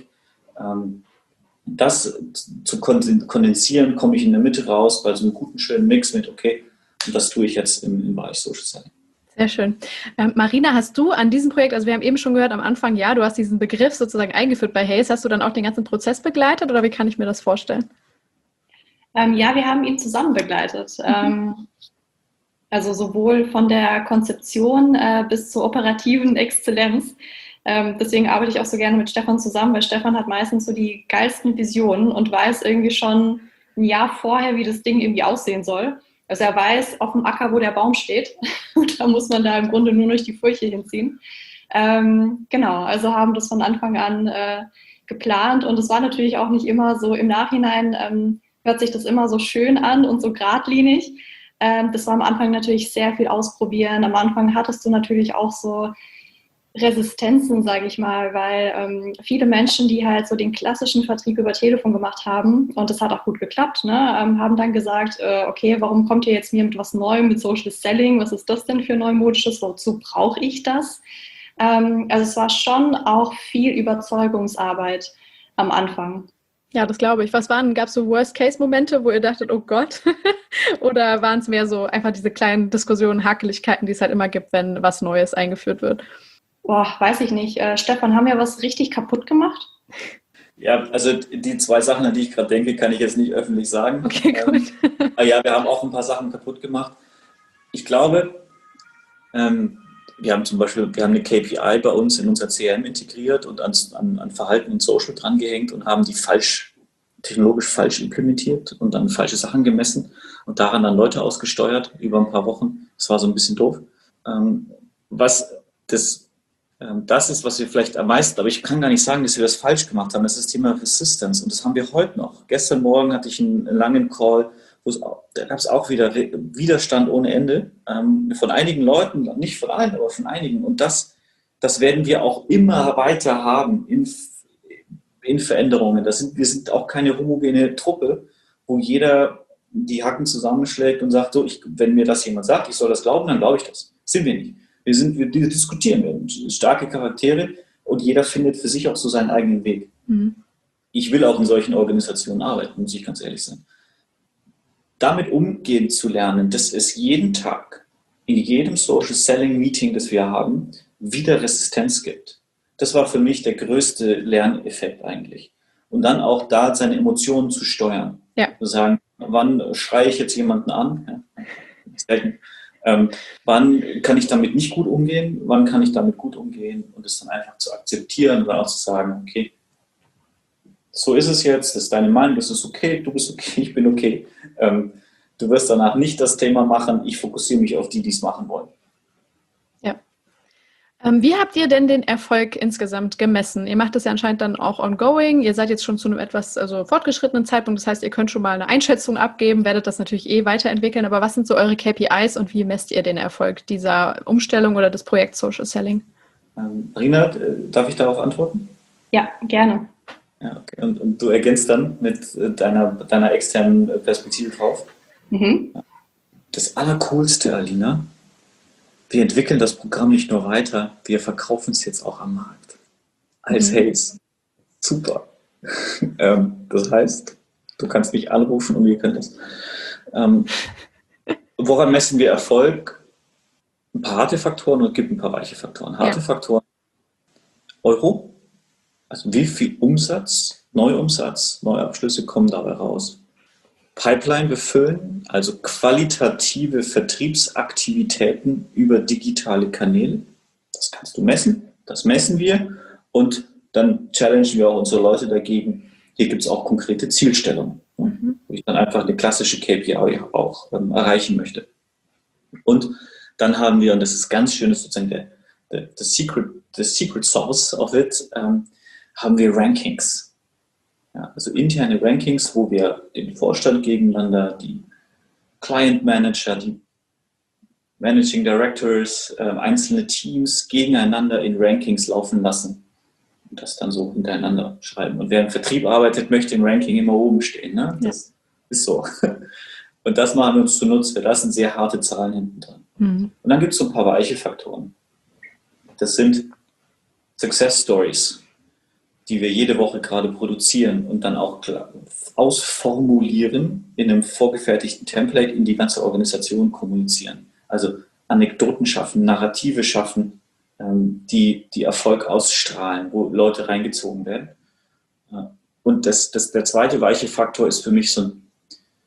das zu kondensieren, komme ich in der Mitte raus bei so einem guten, schönen Mix mit, okay, und das tue ich jetzt im, im Bereich Social Selling. Sehr schön. Ähm, Marina, hast du an diesem Projekt, also wir haben eben schon gehört am Anfang, ja, du hast diesen Begriff sozusagen eingeführt bei Hays, hast du dann auch den ganzen Prozess begleitet oder wie kann ich mir das vorstellen? Ähm, ja, wir haben ihn zusammen begleitet. Mhm. Ähm, also sowohl von der Konzeption äh, bis zur operativen Exzellenz. Ähm, deswegen arbeite ich auch so gerne mit Stefan zusammen, weil Stefan hat meistens so die geilsten Visionen und weiß irgendwie schon ein Jahr vorher, wie das Ding irgendwie aussehen soll. Also er weiß auf dem Acker, wo der Baum steht. Und da muss man da im Grunde nur durch die Furche hinziehen. Ähm, genau, also haben das von Anfang an äh, geplant. Und es war natürlich auch nicht immer so im Nachhinein, ähm, hört sich das immer so schön an und so geradlinig. Ähm, das war am Anfang natürlich sehr viel ausprobieren. Am Anfang hattest du natürlich auch so Resistenzen, sage ich mal, weil ähm, viele Menschen, die halt so den klassischen Vertrieb über Telefon gemacht haben, und das hat auch gut geklappt, ne, ähm, haben dann gesagt, äh, okay, warum kommt ihr jetzt mir mit was Neuem, mit Social Selling, was ist das denn für Neumodisches, wozu brauche ich das? Ähm, also es war schon auch viel Überzeugungsarbeit am Anfang. Ja, das glaube ich. Was waren, gab es so Worst-Case-Momente, wo ihr dachtet, oh Gott? Oder waren es mehr so einfach diese kleinen Diskussionen, Hakeligkeiten, die es halt immer gibt, wenn was Neues eingeführt wird? Boah, weiß ich nicht. Äh, Stefan, haben wir was richtig kaputt gemacht? Ja, also die zwei Sachen, an die ich gerade denke, kann ich jetzt nicht öffentlich sagen. Okay, gut. Ähm, aber ja, wir haben auch ein paar Sachen kaputt gemacht. Ich glaube, ähm, wir haben zum Beispiel, wir haben eine K P I bei uns in unser C R M integriert und an, an, an Verhalten in Social drangehängt und haben die falsch, technologisch falsch implementiert und dann falsche Sachen gemessen und daran dann Leute ausgesteuert über ein paar Wochen. Das war so ein bisschen doof. Ähm, was das Das ist, was wir vielleicht am meisten, aber ich kann gar nicht sagen, dass wir das falsch gemacht haben. Das ist das Thema Resistance und das haben wir heute noch. Gestern Morgen hatte ich einen langen Call, wo es auch, da gab es auch wieder Widerstand ohne Ende ähm, von einigen Leuten, nicht von allen, aber von einigen. Und das, das werden wir auch immer weiter haben in, in Veränderungen. Das sind, wir sind auch keine homogene Truppe, wo jeder die Hacken zusammenschlägt und sagt, so, ich, wenn mir das jemand sagt, ich soll das glauben, dann glaube ich das. Sind wir nicht. Wir, sind, wir diskutieren, wir haben starke Charaktere und jeder findet für sich auch so seinen eigenen Weg. Mhm. Ich will auch in solchen Organisationen arbeiten, muss ich ganz ehrlich sein. Damit umgehen zu lernen, dass es jeden Tag, in jedem Social Selling Meeting, das wir haben, wieder Resistenz gibt. Das war für mich der größte Lerneffekt eigentlich. Und dann auch da seine Emotionen zu steuern. Ja. Zu sagen, wann schreie ich jetzt jemanden an? Ja. Ähm, wann kann ich damit nicht gut umgehen, wann kann ich damit gut umgehen und es dann einfach zu akzeptieren und dann auch zu sagen, okay, so ist es jetzt, das ist deine Meinung, das ist okay, du bist okay, ich bin okay. Ähm, du wirst danach nicht das Thema machen, ich fokussiere mich auf die, die es machen wollen. Ja. Ähm, wie habt ihr denn den Erfolg insgesamt gemessen? Ihr macht das ja anscheinend dann auch ongoing. Ihr seid jetzt schon zu einem etwas also fortgeschrittenen Zeitpunkt. Das heißt, ihr könnt schon mal eine Einschätzung abgeben, werdet das natürlich eh weiterentwickeln. Aber was sind so eure K P Is und wie messt ihr den Erfolg dieser Umstellung oder des Projekts Social Selling? Ähm, Rina, darf ich darauf antworten? Ja, gerne. Ja, okay. und, und du ergänzt dann mit deiner, deiner externen Perspektive drauf. Mhm. Das Allercoolste, Alina, wir entwickeln das Programm nicht nur weiter, wir verkaufen es jetzt auch am Markt. Als mhm. Haze. Super. ähm, das heißt, du kannst mich anrufen und wir können das. Ähm, woran messen wir Erfolg? Ein paar harte Faktoren und es gibt ein paar weiche Faktoren. Harte ja. Faktoren, Euro, also wie viel Umsatz, Neuumsatz, Neuabschlüsse kommen dabei raus. Pipeline befüllen, also qualitative Vertriebsaktivitäten über digitale Kanäle. Das kannst du messen, das messen wir und dann challengen wir auch unsere Leute dagegen. Hier gibt es auch konkrete Zielstellungen, mhm. wo ich dann einfach eine klassische K P I auch ähm, erreichen möchte. Und dann haben wir, und das ist ganz schön, das ist sozusagen der, der, der, secret, der secret sauce of it, ähm, haben wir Rankings. Ja, also interne Rankings, wo wir den Vorstand gegeneinander, die Client Manager, die Managing Directors, äh, einzelne Teams gegeneinander in Rankings laufen lassen und das dann so hintereinander schreiben. Und wer im Vertrieb arbeitet, möchte im Ranking immer oben stehen. Ne? Das ja. ist so. Und das machen wir uns zunutze. Das sind sehr harte Zahlen hinten dran. Mhm. Und dann gibt es so ein paar weiche Faktoren. Das sind Success Stories, die wir jede Woche gerade produzieren und dann auch ausformulieren in einem vorgefertigten Template in die ganze Organisation kommunizieren. Also Anekdoten schaffen, Narrative schaffen, die, die Erfolg ausstrahlen, wo Leute reingezogen werden. Und das, das, der zweite weiche Faktor ist für mich so ein,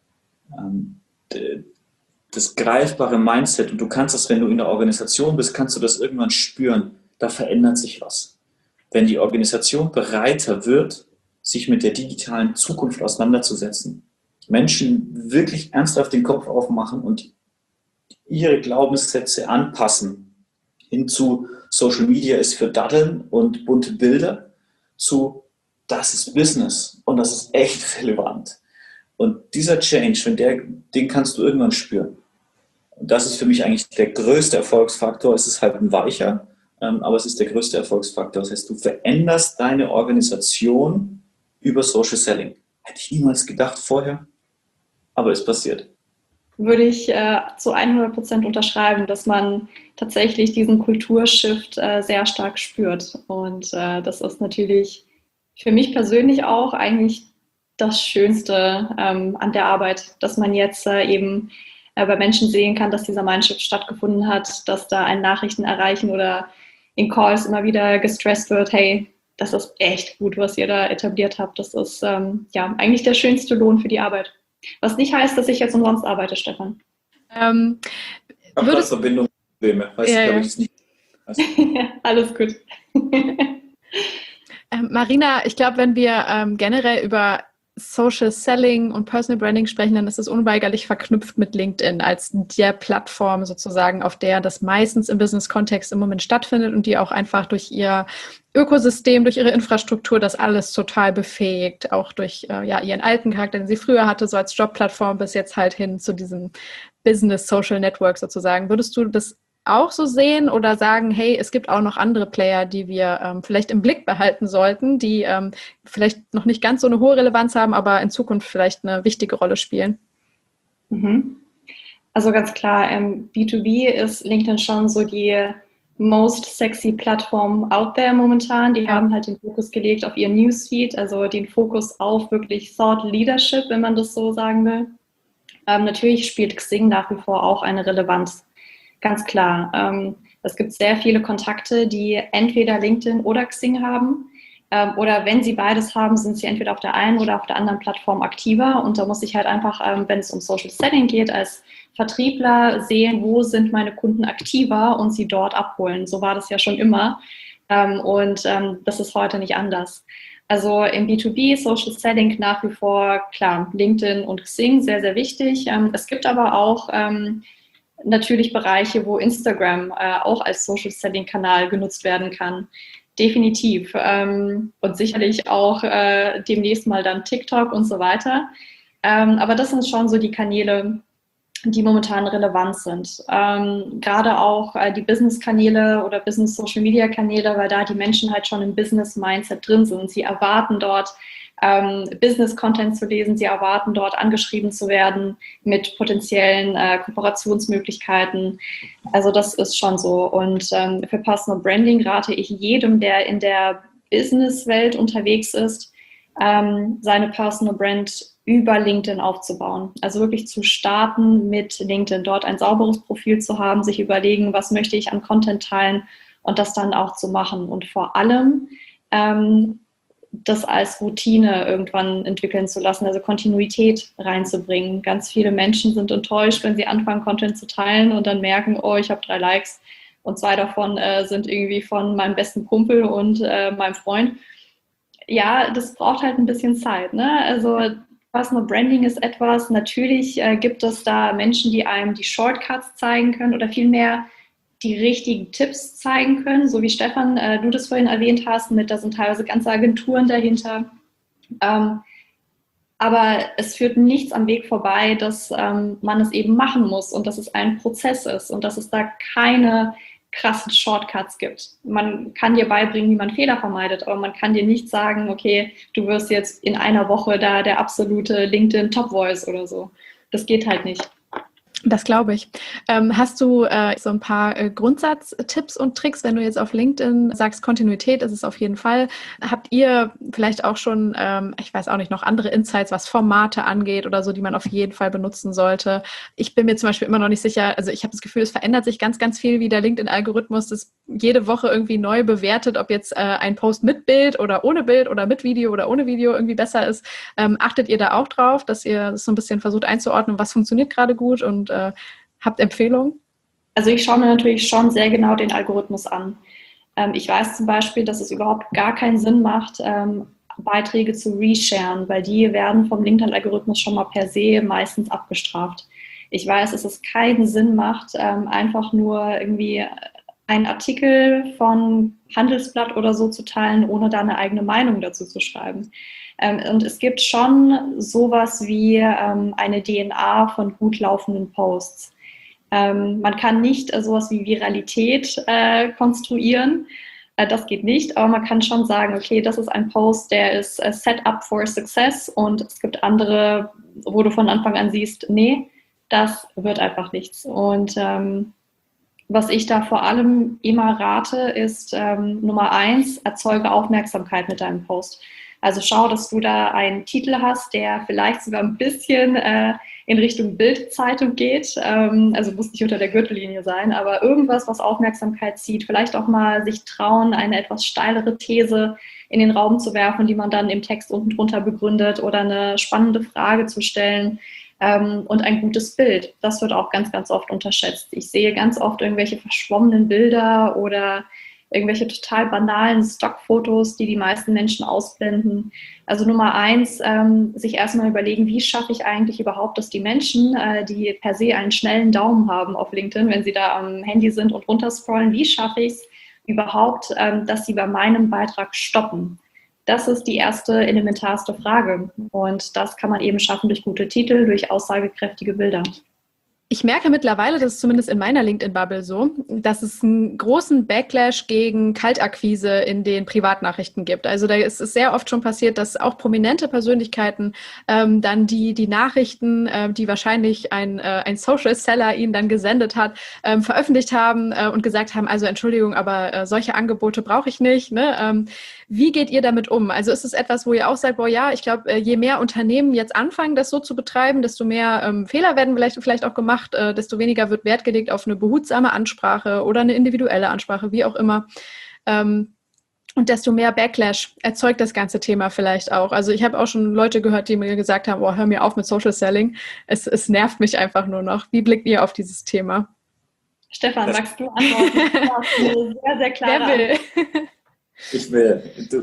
ähm, das greifbare Mindset, und du kannst das, wenn du in der Organisation bist, kannst du das irgendwann spüren, da verändert sich was. Wenn die Organisation bereiter wird, sich mit der digitalen Zukunft auseinanderzusetzen, Menschen wirklich ernsthaft den Kopf aufmachen und ihre Glaubenssätze anpassen, hinzu Social Media ist für Daddeln und bunte Bilder, zu das ist Business und das ist echt relevant. Und dieser Change, wenn der, den kannst du irgendwann spüren. Und das ist für mich eigentlich der größte Erfolgsfaktor. Es ist halt ein weicher, aber es ist der größte Erfolgsfaktor. Das heißt, du veränderst deine Organisation über Social Selling. Hätte ich niemals gedacht vorher, aber es passiert. Würde ich äh, zu hundert Prozent unterschreiben, dass man tatsächlich diesen Kulturshift äh, sehr stark spürt. Und äh, das ist natürlich für mich persönlich auch eigentlich das Schönste ähm, an der Arbeit, dass man jetzt äh, eben äh, bei Menschen sehen kann, dass dieser Mindshift stattgefunden hat, dass da ein Nachrichten erreichen oder in Calls immer wieder gestresst wird, hey, das ist echt gut, was ihr da etabliert habt. Das ist ähm, ja eigentlich der schönste Lohn für die Arbeit. Was nicht heißt, dass ich jetzt umsonst arbeite, Stefan. Ähm, ich habe gerade Verbindungsprobleme. Weiß ja, ich, ja. ich es nicht. Alles gut. ähm, Marina, ich glaube, wenn wir ähm, generell über Social Selling und Personal Branding sprechen, dann ist es unweigerlich verknüpft mit LinkedIn als der Plattform sozusagen, auf der das meistens im Business-Kontext im Moment stattfindet und die auch einfach durch ihr Ökosystem, durch ihre Infrastruktur das alles total befähigt, auch durch äh, ja, ihren alten Charakter, den sie früher hatte, so als Jobplattform bis jetzt halt hin zu diesem Business-Social-Network sozusagen. Würdest du das auch so sehen oder sagen, hey, es gibt auch noch andere Player, die wir ähm, vielleicht im Blick behalten sollten, die ähm, vielleicht noch nicht ganz so eine hohe Relevanz haben, aber in Zukunft vielleicht eine wichtige Rolle spielen? Mhm. Also ganz klar, ähm, B zwei B ist LinkedIn schon so die most sexy Plattform out there momentan. Die haben halt den Fokus gelegt auf ihr Newsfeed, also den Fokus auf wirklich Thought Leadership, wenn man das so sagen will. Ähm, natürlich spielt Xing nach wie vor auch eine Relevanz. Ganz klar. Ähm, es gibt sehr viele Kontakte, die entweder LinkedIn oder Xing haben. Ähm, oder wenn sie beides haben, sind sie entweder auf der einen oder auf der anderen Plattform aktiver. Und da muss ich halt einfach, ähm, wenn es um Social Selling geht, als Vertriebler sehen, wo sind meine Kunden aktiver und sie dort abholen. So war das ja schon immer. Ähm, und ähm, das ist heute nicht anders. Also im B zwei B, Social Selling nach wie vor, klar, LinkedIn und Xing, sehr, sehr wichtig. Ähm, es gibt aber auch ähm, natürlich Bereiche, wo Instagram äh, auch als Social-Selling-Kanal genutzt werden kann. Definitiv. Ähm, und sicherlich auch äh, demnächst mal dann TikTok und so weiter. Ähm, aber das sind schon so die Kanäle, die momentan relevant sind. Ähm, gerade auch äh, die Business-Kanäle oder Business-Social-Media-Kanäle, weil da die Menschen halt schon im Business-Mindset drin sind. Sie erwarten dort, Ähm, Business-Content zu lesen. Sie erwarten dort angeschrieben zu werden mit potenziellen äh, Kooperationsmöglichkeiten. Also das ist schon so. Und ähm, für Personal Branding rate ich jedem, der in der Business-Welt unterwegs ist, ähm, seine Personal Brand über LinkedIn aufzubauen. Also wirklich zu starten mit LinkedIn, dort ein sauberes Profil zu haben, sich überlegen, was möchte ich an Content teilen und das dann auch zu machen. Und vor allem ähm, das als Routine irgendwann entwickeln zu lassen, also Kontinuität reinzubringen. Ganz viele Menschen sind enttäuscht, wenn sie anfangen, Content zu teilen und dann merken, oh, ich habe drei Likes und zwei davon äh, sind irgendwie von meinem besten Kumpel und äh, meinem Freund. Ja, das braucht halt ein bisschen Zeit, ne? Also Personal Branding ist etwas, natürlich äh, gibt es da Menschen, die einem die Shortcuts zeigen können oder vielmehr die richtigen Tipps zeigen können, so wie Stefan, äh, du das vorhin erwähnt hast, mit da sind teilweise ganze Agenturen dahinter. Ähm, aber es führt nichts am Weg vorbei, dass ähm, man es eben machen muss und dass es ein Prozess ist und dass es da keine krassen Shortcuts gibt. Man kann dir beibringen, wie man Fehler vermeidet, aber man kann dir nicht sagen, okay, du wirst jetzt in einer Woche da der absolute LinkedIn Top Voice oder so. Das geht halt nicht. Das glaube ich. Ähm, hast du äh, so ein paar äh, Grundsatztipps und Tricks, wenn du jetzt auf LinkedIn sagst, Kontinuität ist es auf jeden Fall. Habt ihr vielleicht auch schon, ähm, ich weiß auch nicht, noch andere Insights, was Formate angeht oder so, die man auf jeden Fall benutzen sollte? Ich bin mir zum Beispiel immer noch nicht sicher, also ich habe das Gefühl, es verändert sich ganz, ganz viel, wie der LinkedIn-Algorithmus das jede Woche irgendwie neu bewertet, ob jetzt äh, ein Post mit Bild oder ohne Bild oder mit Video oder ohne Video irgendwie besser ist. Ähm, achtet ihr da auch drauf, dass ihr das so ein bisschen versucht einzuordnen, was funktioniert gerade gut und äh, habt Empfehlungen? Also ich schaue mir natürlich schon sehr genau den Algorithmus an. Ähm, ich weiß zum Beispiel, dass es überhaupt gar keinen Sinn macht, ähm, Beiträge zu resharen, weil die werden vom LinkedIn-Algorithmus schon mal per se meistens abgestraft. Ich weiß, dass es keinen Sinn macht, ähm, einfach nur irgendwie einen Artikel von Handelsblatt oder so zu teilen, ohne da eine eigene Meinung dazu zu schreiben. Ähm, und es gibt schon sowas wie ähm, eine D N A von gut laufenden Posts. Ähm, man kann nicht äh, sowas wie Viralität äh, konstruieren, äh, das geht nicht, aber man kann schon sagen, okay, das ist ein Post, der ist äh, set up for success und es gibt andere, wo du von Anfang an siehst, nee, das wird einfach nichts. Und ähm, was ich da vor allem immer rate, ist ähm, Nummer eins, erzeuge Aufmerksamkeit mit deinem Post. Also schau, dass du da einen Titel hast, der vielleicht sogar ein bisschen äh, in Richtung Bild-Zeitung geht. Ähm, also muss nicht unter der Gürtellinie sein, aber irgendwas, was Aufmerksamkeit zieht. Vielleicht auch mal sich trauen, eine etwas steilere These in den Raum zu werfen, die man dann im Text unten drunter begründet oder eine spannende Frage zu stellen. Ähm, und ein gutes Bild. Das wird auch ganz, ganz oft unterschätzt. Ich sehe ganz oft irgendwelche verschwommenen Bilder oder irgendwelche total banalen Stockfotos, die die meisten Menschen ausblenden. Also Nummer eins, ähm, sich erstmal überlegen, wie schaffe ich eigentlich überhaupt, dass die Menschen, äh, die per se einen schnellen Daumen haben auf LinkedIn, wenn sie da am Handy sind und runterscrollen, wie schaffe ich es überhaupt, ähm, dass sie bei meinem Beitrag stoppen? Das ist die erste elementarste Frage. Und das kann man eben schaffen durch gute Titel, durch aussagekräftige Bilder. Ich merke mittlerweile, das ist zumindest in meiner LinkedIn-Bubble so, dass es einen großen Backlash gegen Kaltakquise in den Privatnachrichten gibt. Also da ist es sehr oft schon passiert, dass auch prominente Persönlichkeiten ähm, dann die, die Nachrichten, äh, die wahrscheinlich ein, äh, ein Social-Seller ihnen dann gesendet hat, ähm, veröffentlicht haben äh, und gesagt haben, also Entschuldigung, aber äh, solche Angebote brauche ich nicht. Ne? Ähm, wie geht ihr damit um? Also ist es etwas, wo ihr auch sagt, boah ja, ich glaube, je mehr Unternehmen jetzt anfangen, das so zu betreiben, desto mehr ähm, Fehler werden vielleicht, vielleicht auch gemacht, Äh, desto weniger wird Wert gelegt auf eine behutsame Ansprache oder eine individuelle Ansprache, wie auch immer. Ähm, und desto mehr Backlash erzeugt das ganze Thema vielleicht auch. Also ich habe auch schon Leute gehört, die mir gesagt haben, oh, hör mir auf mit Social Selling. Es, es nervt mich einfach nur noch. Wie blickt ihr auf dieses Thema? Stefan, das magst du antworten? Das ist eine sehr, sehr klare Wer will? Ich will.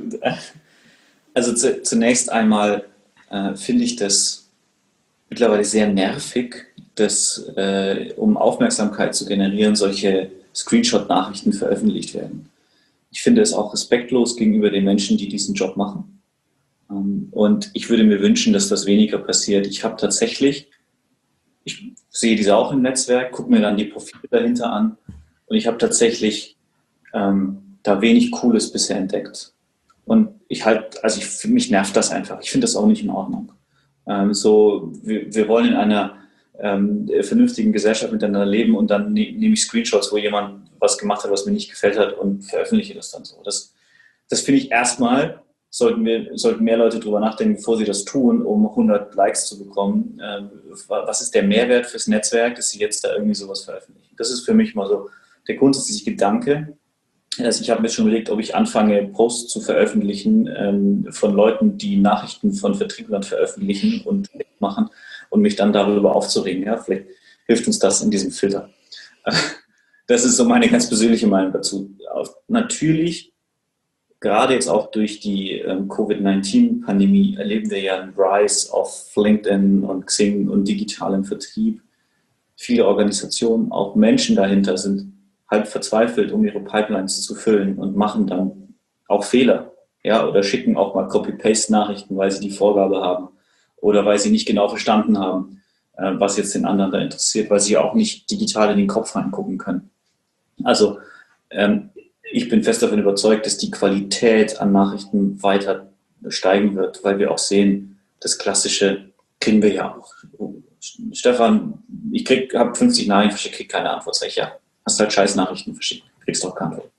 Also zu, zunächst einmal äh, finde ich das mittlerweile sehr nervig, dass, äh, um Aufmerksamkeit zu generieren, solche Screenshot-Nachrichten veröffentlicht werden. Ich finde es auch respektlos gegenüber den Menschen, die diesen Job machen. Ähm, und ich würde mir wünschen, dass das weniger passiert. Ich habe tatsächlich, ich sehe diese auch im Netzwerk, gucke mir dann die Profile dahinter an und ich habe tatsächlich ähm, da wenig Cooles bisher entdeckt. Und ich halt, also ich, für mich nervt das einfach. Ich finde das auch nicht in Ordnung. Ähm, so, wir, wir wollen in einer ähm, vernünftigen Gesellschaft miteinander leben und dann ne, nehme ich Screenshots, wo jemand was gemacht hat, was mir nicht gefällt hat und veröffentliche das dann so. Das, das finde ich erstmal, sollten, wir, sollten mehr Leute drüber nachdenken, bevor sie das tun, um hundert Likes zu bekommen. Ähm, was ist der Mehrwert fürs Netzwerk, dass sie jetzt da irgendwie sowas veröffentlichen? Das ist für mich mal so der grundsätzliche Gedanke. Also ich habe mir schon überlegt, ob ich anfange, Posts zu veröffentlichen ähm, von Leuten, die Nachrichten von Vertrieblern veröffentlichen und machen und mich dann darüber aufzuregen. Ja, vielleicht hilft uns das in diesem Filter. Das ist so meine ganz persönliche Meinung dazu. Natürlich, gerade jetzt auch durch die ähm, Covid neunzehn Pandemie, erleben wir ja einen Rise auf LinkedIn und Xing und digitalem Vertrieb. Viele Organisationen, auch Menschen dahinter sind halb verzweifelt, um ihre Pipelines zu füllen und machen dann auch Fehler, ja, oder schicken auch mal Copy-Paste-Nachrichten, weil sie die Vorgabe haben oder weil sie nicht genau verstanden haben, äh, was jetzt den anderen da interessiert, weil sie auch nicht digital in den Kopf reingucken können. Also ähm, ich bin fest davon überzeugt, dass die Qualität an Nachrichten weiter steigen wird, weil wir auch sehen, das Klassische kriegen wir ja auch Stefan, ich habe fünfzig Nachrichten verschickt, krieg keine Antwort. Sag ich, ja, hast halt scheiß Nachrichten verschickt, kriegst doch keine Antwort.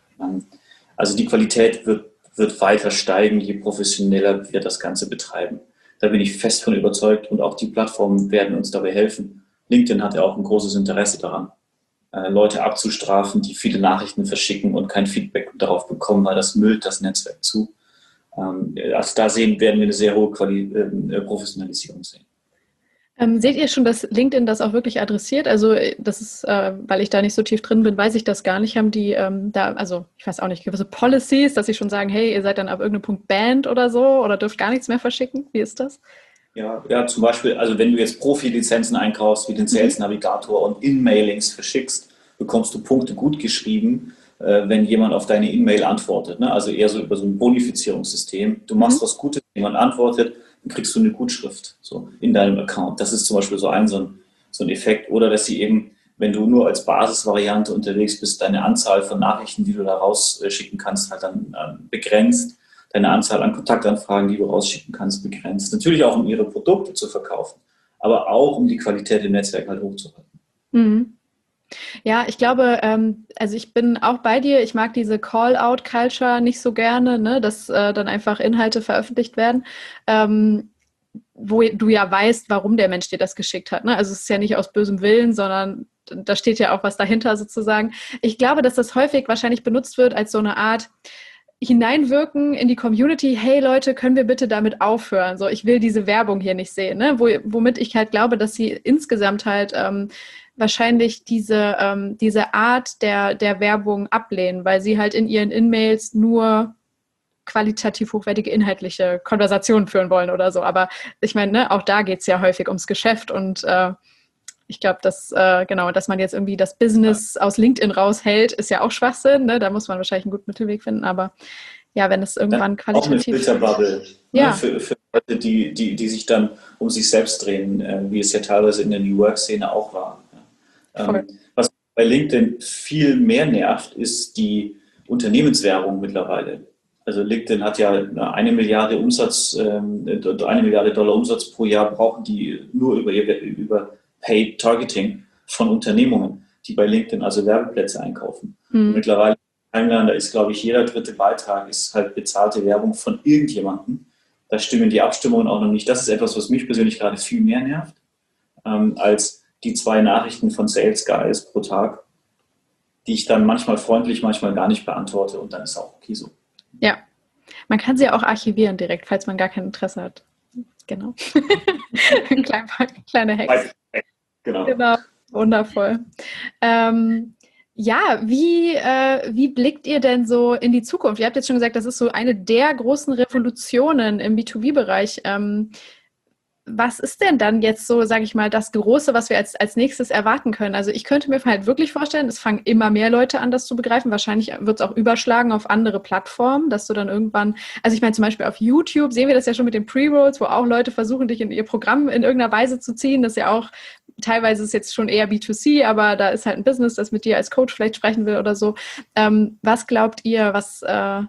Also die Qualität wird, wird weiter steigen, je professioneller wir das Ganze betreiben. Da bin ich fest von überzeugt und auch die Plattformen werden uns dabei helfen. LinkedIn hat ja auch ein großes Interesse daran, Leute abzustrafen, die viele Nachrichten verschicken und kein Feedback darauf bekommen, weil das müllt das Netzwerk zu. Also da sehen, werden wir eine sehr hohe Quali- äh, Professionalisierung sehen. Ähm, seht ihr schon, dass LinkedIn das auch wirklich adressiert? Also das ist, äh, weil ich da nicht so tief drin bin, weiß ich das gar nicht. Haben die ähm, da, also ich weiß auch nicht, gewisse Policies, dass sie schon sagen, hey, ihr seid dann ab irgendeinem Punkt banned oder so oder dürft gar nichts mehr verschicken? Wie ist das? Ja, ja, zum Beispiel, also wenn du jetzt Profi-Lizenzen einkaufst, wie den Sales Navigator und In-Mailings verschickst, bekommst du Punkte gut geschrieben, äh, wenn jemand auf deine E-Mail antwortet. Ne? Also eher so über so ein Bonifizierungssystem. Du machst mhm. was Gutes, jemand antwortet, dann kriegst du eine Gutschrift so in deinem Account. Das ist zum Beispiel so ein, so ein, so ein Effekt. Oder dass sie eben, wenn du nur als Basisvariante unterwegs bist, deine Anzahl von Nachrichten, die du da rausschicken kannst, halt dann äh, begrenzt. Deine Anzahl an Kontaktanfragen, die du rausschicken kannst, begrenzt. Natürlich auch, um ihre Produkte zu verkaufen, aber auch, um die Qualität im Netzwerk halt hochzuhalten. Mhm. Ja, ich glaube, ähm, also ich bin auch bei dir. Ich mag diese Call-out-Culture nicht so gerne, ne, dass äh, dann einfach Inhalte veröffentlicht werden, ähm, wo du ja weißt, warum der Mensch dir das geschickt hat. Ne? Also es ist ja nicht aus bösem Willen, sondern da steht ja auch was dahinter sozusagen. Ich glaube, dass das häufig wahrscheinlich benutzt wird als so eine Art hineinwirken in die Community, hey Leute, können wir bitte damit aufhören? So, ich will diese Werbung hier nicht sehen, ne? Wo, womit ich halt glaube, dass sie insgesamt halt ähm, wahrscheinlich diese, ähm, diese Art der, der Werbung ablehnen, weil sie halt in ihren In-Mails nur qualitativ hochwertige inhaltliche Konversationen führen wollen oder so. Aber ich meine, ne, auch da geht es ja häufig ums Geschäft und äh, ich glaube, dass, äh, genau, dass man jetzt irgendwie das Business aus LinkedIn raushält, ist ja auch Schwachsinn. Ne? Da muss man wahrscheinlich einen guten Mittelweg finden. Aber ja, wenn es irgendwann qualitativ... Auch eine Filterbubble, ja. ne? für, für Leute, die, die, die sich dann um sich selbst drehen, äh, wie es ja teilweise in der New Work-Szene auch war. Ja. Ähm, was bei LinkedIn viel mehr nervt, ist die Unternehmenswerbung mittlerweile. Also LinkedIn hat ja eine Milliarde Umsatz, ähm, eine Milliarde Dollar Umsatz pro Jahr brauchen die nur über, über Paid Targeting von Unternehmungen, die bei LinkedIn also Werbeplätze einkaufen. Mhm. Mittlerweile da ist, glaube ich, jeder dritte Beitrag ist halt bezahlte Werbung von irgendjemandem. Da stimmen die Abstimmungen auch noch nicht. Das ist etwas, was mich persönlich gerade viel mehr nervt, ähm, als die zwei Nachrichten von Sales Guys pro Tag, die ich dann manchmal freundlich, manchmal gar nicht beantworte und dann ist auch okay so. Ja, man kann sie ja auch archivieren direkt, falls man gar kein Interesse hat. Genau. Kleine, kleine Hacks. Genau. Genau, wundervoll. Ähm, ja, wie, äh, wie blickt ihr denn so in die Zukunft? Ihr habt jetzt schon gesagt, das ist so eine der großen Revolutionen im B zwei B-Bereich. Ähm, was ist denn dann jetzt so, sage ich mal, das Große, was wir als, als nächstes erwarten können? Also ich könnte mir halt wirklich vorstellen, es fangen immer mehr Leute an, das zu begreifen. Wahrscheinlich wird es auch überschlagen auf andere Plattformen, dass du dann irgendwann, also ich meine zum Beispiel auf YouTube sehen wir das ja schon mit den Pre-Rolls, wo auch Leute versuchen, dich in ihr Programm in irgendeiner Weise zu ziehen. Das ist ja auch, teilweise ist jetzt schon eher B zwei C, aber da ist halt ein Business, das mit dir als Coach vielleicht sprechen will oder so. Ähm, was glaubt ihr, was... Äh,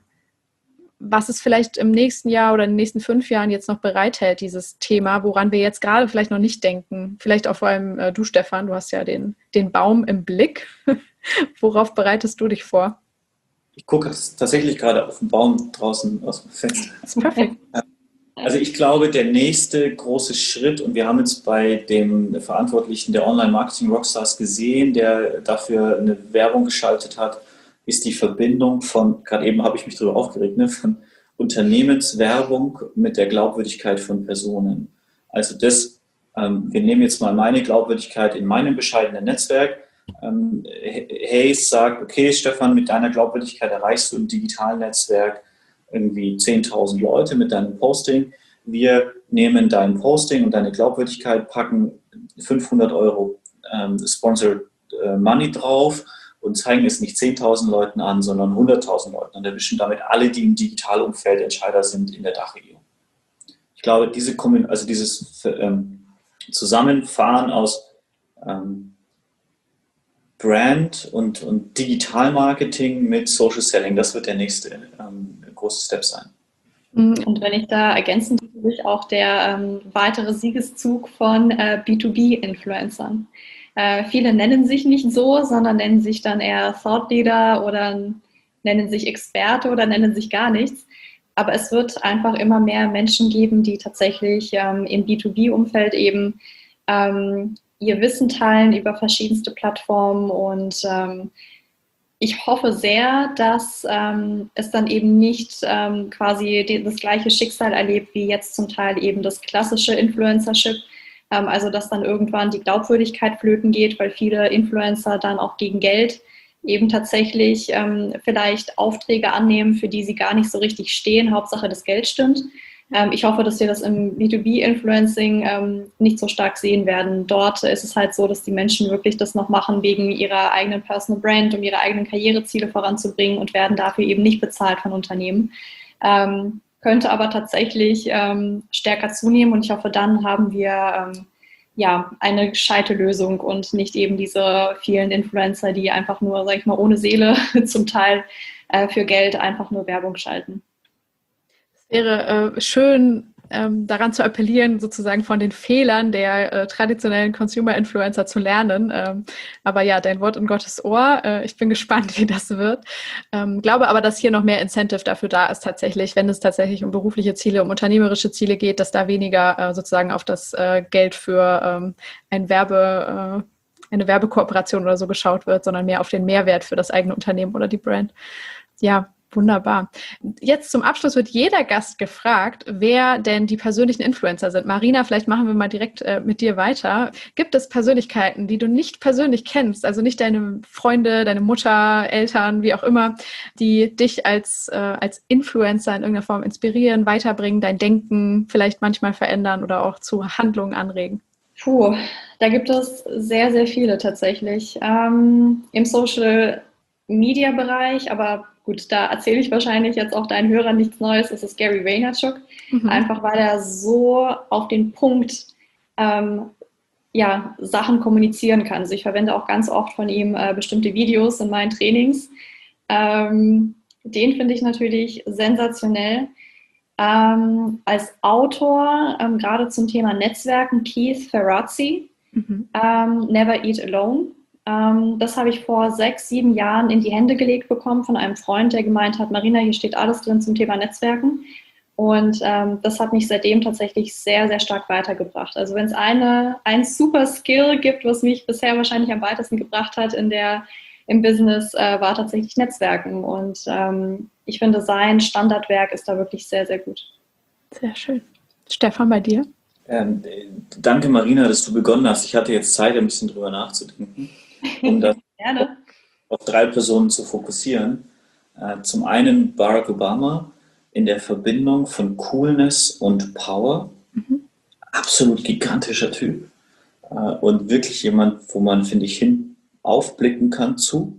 was es vielleicht im nächsten Jahr oder in den nächsten fünf Jahren jetzt noch bereithält, dieses Thema, woran wir jetzt gerade vielleicht noch nicht denken. Vielleicht auch vor allem äh, du, Stefan, du hast ja den, den Baum im Blick. Worauf bereitest du dich vor? Ich gucke tatsächlich gerade auf den Baum draußen aus dem Fenster. Das ist perfekt. Also ich glaube, der nächste große Schritt, und wir haben jetzt bei dem Verantwortlichen der Online-Marketing-Rockstars gesehen, der dafür eine Werbung geschaltet hat, ist die Verbindung von, gerade eben habe ich mich darüber aufgeregt, ne, von Unternehmenswerbung mit der Glaubwürdigkeit von Personen. Also das, ähm, wir nehmen jetzt mal meine Glaubwürdigkeit in meinem bescheidenen Netzwerk. Ähm, Hayes sagt, okay, Stefan, mit deiner Glaubwürdigkeit erreichst du im digitalen Netzwerk irgendwie zehntausend Leute mit deinem Posting. Wir nehmen dein Posting und deine Glaubwürdigkeit, packen fünfhundert Euro ähm, Sponsored äh, Money drauf und zeigen es nicht zehntausend Leuten an, sondern hunderttausend Leuten und erwischen damit alle, die im Digitalumfeld Entscheider sind in der Dachregion. Ich glaube, diese, also dieses ähm, Zusammenfahren aus ähm, Brand und, und Digitalmarketing mit Social Selling, das wird der nächste ähm, große Step sein. Und wenn ich da ergänzend natürlich auch der ähm, weitere Siegeszug von äh, B zwei B-Influencern. Äh, viele nennen sich nicht so, sondern nennen sich dann eher Thought Leader oder nennen sich Experte oder nennen sich gar nichts. Aber es wird einfach immer mehr Menschen geben, die tatsächlich ähm, im B zwei B-Umfeld eben ähm, ihr Wissen teilen über verschiedenste Plattformen. Und ähm, ich hoffe sehr, dass ähm, es dann eben nicht ähm, quasi die, das gleiche Schicksal erlebt, wie jetzt zum Teil eben das klassische Influencership. Ähm, also dass dann irgendwann die Glaubwürdigkeit flöten geht, weil viele Influencer dann auch gegen Geld eben tatsächlich ähm, vielleicht Aufträge annehmen, für die sie gar nicht so richtig stehen. Hauptsache das Geld stimmt. Ähm, ich hoffe, dass wir das im B zwei B-Influencing ähm, nicht so stark sehen werden. Dort ist es halt so, dass die Menschen wirklich das noch machen wegen ihrer eigenen Personal Brand, um ihre eigenen Karriereziele voranzubringen und werden dafür eben nicht bezahlt von Unternehmen. Ähm, könnte aber tatsächlich ähm, stärker zunehmen und ich hoffe, dann haben wir ähm, ja, eine gescheite Lösung und nicht eben diese vielen Influencer, die einfach nur, sag ich mal, ohne Seele zum Teil äh, für Geld einfach nur Werbung schalten. Es wäre äh, schön, ähm, daran zu appellieren, sozusagen von den Fehlern der äh, traditionellen Consumer-Influencer zu lernen. Ähm, aber ja, dein Wort in Gottes Ohr. Äh, ich bin gespannt, wie das wird. Ähm, glaube aber, dass hier noch mehr Incentive dafür da ist tatsächlich, wenn es tatsächlich um berufliche Ziele, um unternehmerische Ziele geht, dass da weniger äh, sozusagen auf das äh, Geld für ähm, ein Werbe, äh, eine Werbekooperation oder so geschaut wird, sondern mehr auf den Mehrwert für das eigene Unternehmen oder die Brand. Ja, wunderbar. Jetzt zum Abschluss wird jeder Gast gefragt, wer denn die persönlichen Influencer sind. Marina, vielleicht machen wir mal direkt äh, mit dir weiter. Gibt es Persönlichkeiten, die du nicht persönlich kennst, also nicht deine Freunde, deine Mutter, Eltern, wie auch immer, die dich als, äh, als Influencer in irgendeiner Form inspirieren, weiterbringen, dein Denken vielleicht manchmal verändern oder auch zu Handlungen anregen? Puh, da gibt es sehr, sehr viele tatsächlich. Ähm, im Social-Media-Bereich, aber gut, da erzähle ich wahrscheinlich jetzt auch deinen Hörern nichts Neues. Das ist Gary Vaynerchuk. Mhm. Einfach weil er so auf den Punkt ähm, ja, Sachen kommunizieren kann. Also ich verwende auch ganz oft von ihm äh, bestimmte Videos in meinen Trainings. Ähm, den finde ich natürlich sensationell. Ähm, als Autor, ähm, gerade zum Thema Netzwerken, Keith Ferrazzi, mhm. ähm, Never Eat Alone. Ähm, das habe ich vor sechs, sieben Jahren in die Hände gelegt bekommen von einem Freund, der gemeint hat, Marina, hier steht alles drin zum Thema Netzwerken. Und ähm, das hat mich seitdem tatsächlich sehr, sehr stark weitergebracht. Also wenn es eine, ein super Skill gibt, was mich bisher wahrscheinlich am weitesten gebracht hat in der, im Business, äh, war tatsächlich Netzwerken. Und ähm, ich finde, sein Standardwerk ist da wirklich sehr, sehr gut. Sehr schön. Stefan, bei dir? Ähm, danke, Marina, dass du begonnen hast. Ich hatte jetzt Zeit, ein bisschen drüber nachzudenken, um das Gerne. auf drei Personen zu fokussieren. Äh, zum einen Barack Obama in der Verbindung von Coolness und Power. Mhm. Absolut gigantischer Typ. Äh, und wirklich jemand, wo man, finde ich, hin aufblicken kann zu.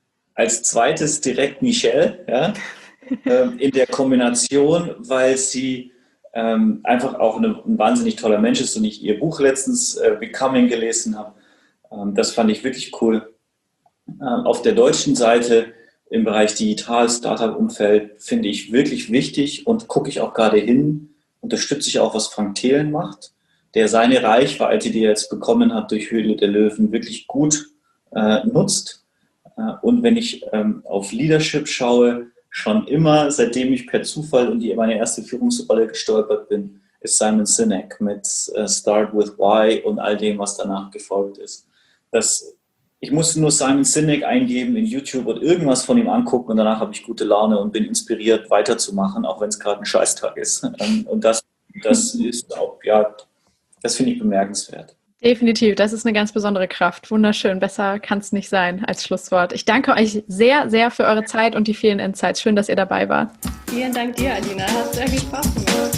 Als zweites direkt Michelle, ja, äh, in der Kombination, weil sie Ähm, einfach auch eine, ein wahnsinnig toller Mensch ist und ich ihr Buch letztens äh, Becoming gelesen habe. Ähm, das fand ich wirklich cool. Ähm, auf der deutschen Seite im Bereich Digital, Startup-Umfeld finde ich wirklich wichtig und gucke ich auch gerade hin, unterstütze ich auch, was Frank Thelen macht, der seine Reichweite, die er jetzt bekommen hat durch Höhle der Löwen, wirklich gut äh, nutzt. Äh, und wenn ich ähm, auf Leadership schaue, schon immer, seitdem ich per Zufall in die, meine erste Führungsrolle gestolpert bin, ist Simon Sinek mit uh, Start with Why und all dem, was danach gefolgt ist. Das, ich musste nur Simon Sinek eingeben in YouTube und irgendwas von ihm angucken und danach habe ich gute Laune und bin inspiriert, weiterzumachen, auch wenn es gerade ein Scheißtag ist. Und das, das ist auch, ja, das finde ich bemerkenswert. Definitiv, das ist eine ganz besondere Kraft. Wunderschön, besser kann es nicht sein als Schlusswort. Ich danke euch sehr, sehr für eure Zeit und die vielen Insights. Schön, dass ihr dabei wart. Vielen Dank dir, Alina. Hat sehr viel Spaß gemacht.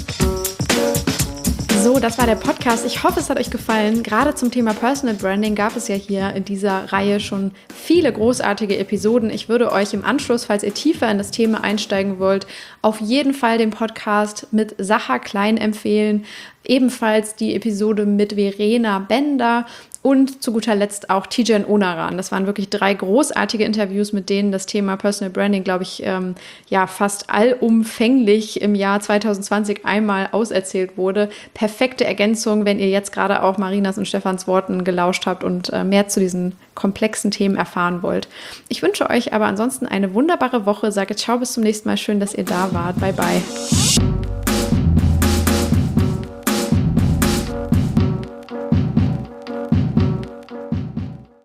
So, das war der Podcast. Ich hoffe, es hat euch gefallen. Gerade zum Thema Personal Branding gab es ja hier in dieser Reihe schon viele großartige Episoden. Ich würde euch im Anschluss, falls ihr tiefer in das Thema einsteigen wollt, auf jeden Fall den Podcast mit Sacha Klein empfehlen. ebenfalls die Episode mit Verena Bender und zu guter Letzt auch Tijen Onaran. Das waren wirklich drei großartige Interviews, mit denen das Thema Personal Branding, glaube ich, ähm, ja fast allumfänglich im Jahr zwanzig zwanzig einmal auserzählt wurde. Perfekte Ergänzung, wenn ihr jetzt gerade auch Marinas und Stefans Worten gelauscht habt und äh, mehr zu diesen komplexen Themen erfahren wollt. Ich wünsche euch aber ansonsten eine wunderbare Woche. Sage ciao, bis zum nächsten Mal. Schön, dass ihr da wart. Bye, bye.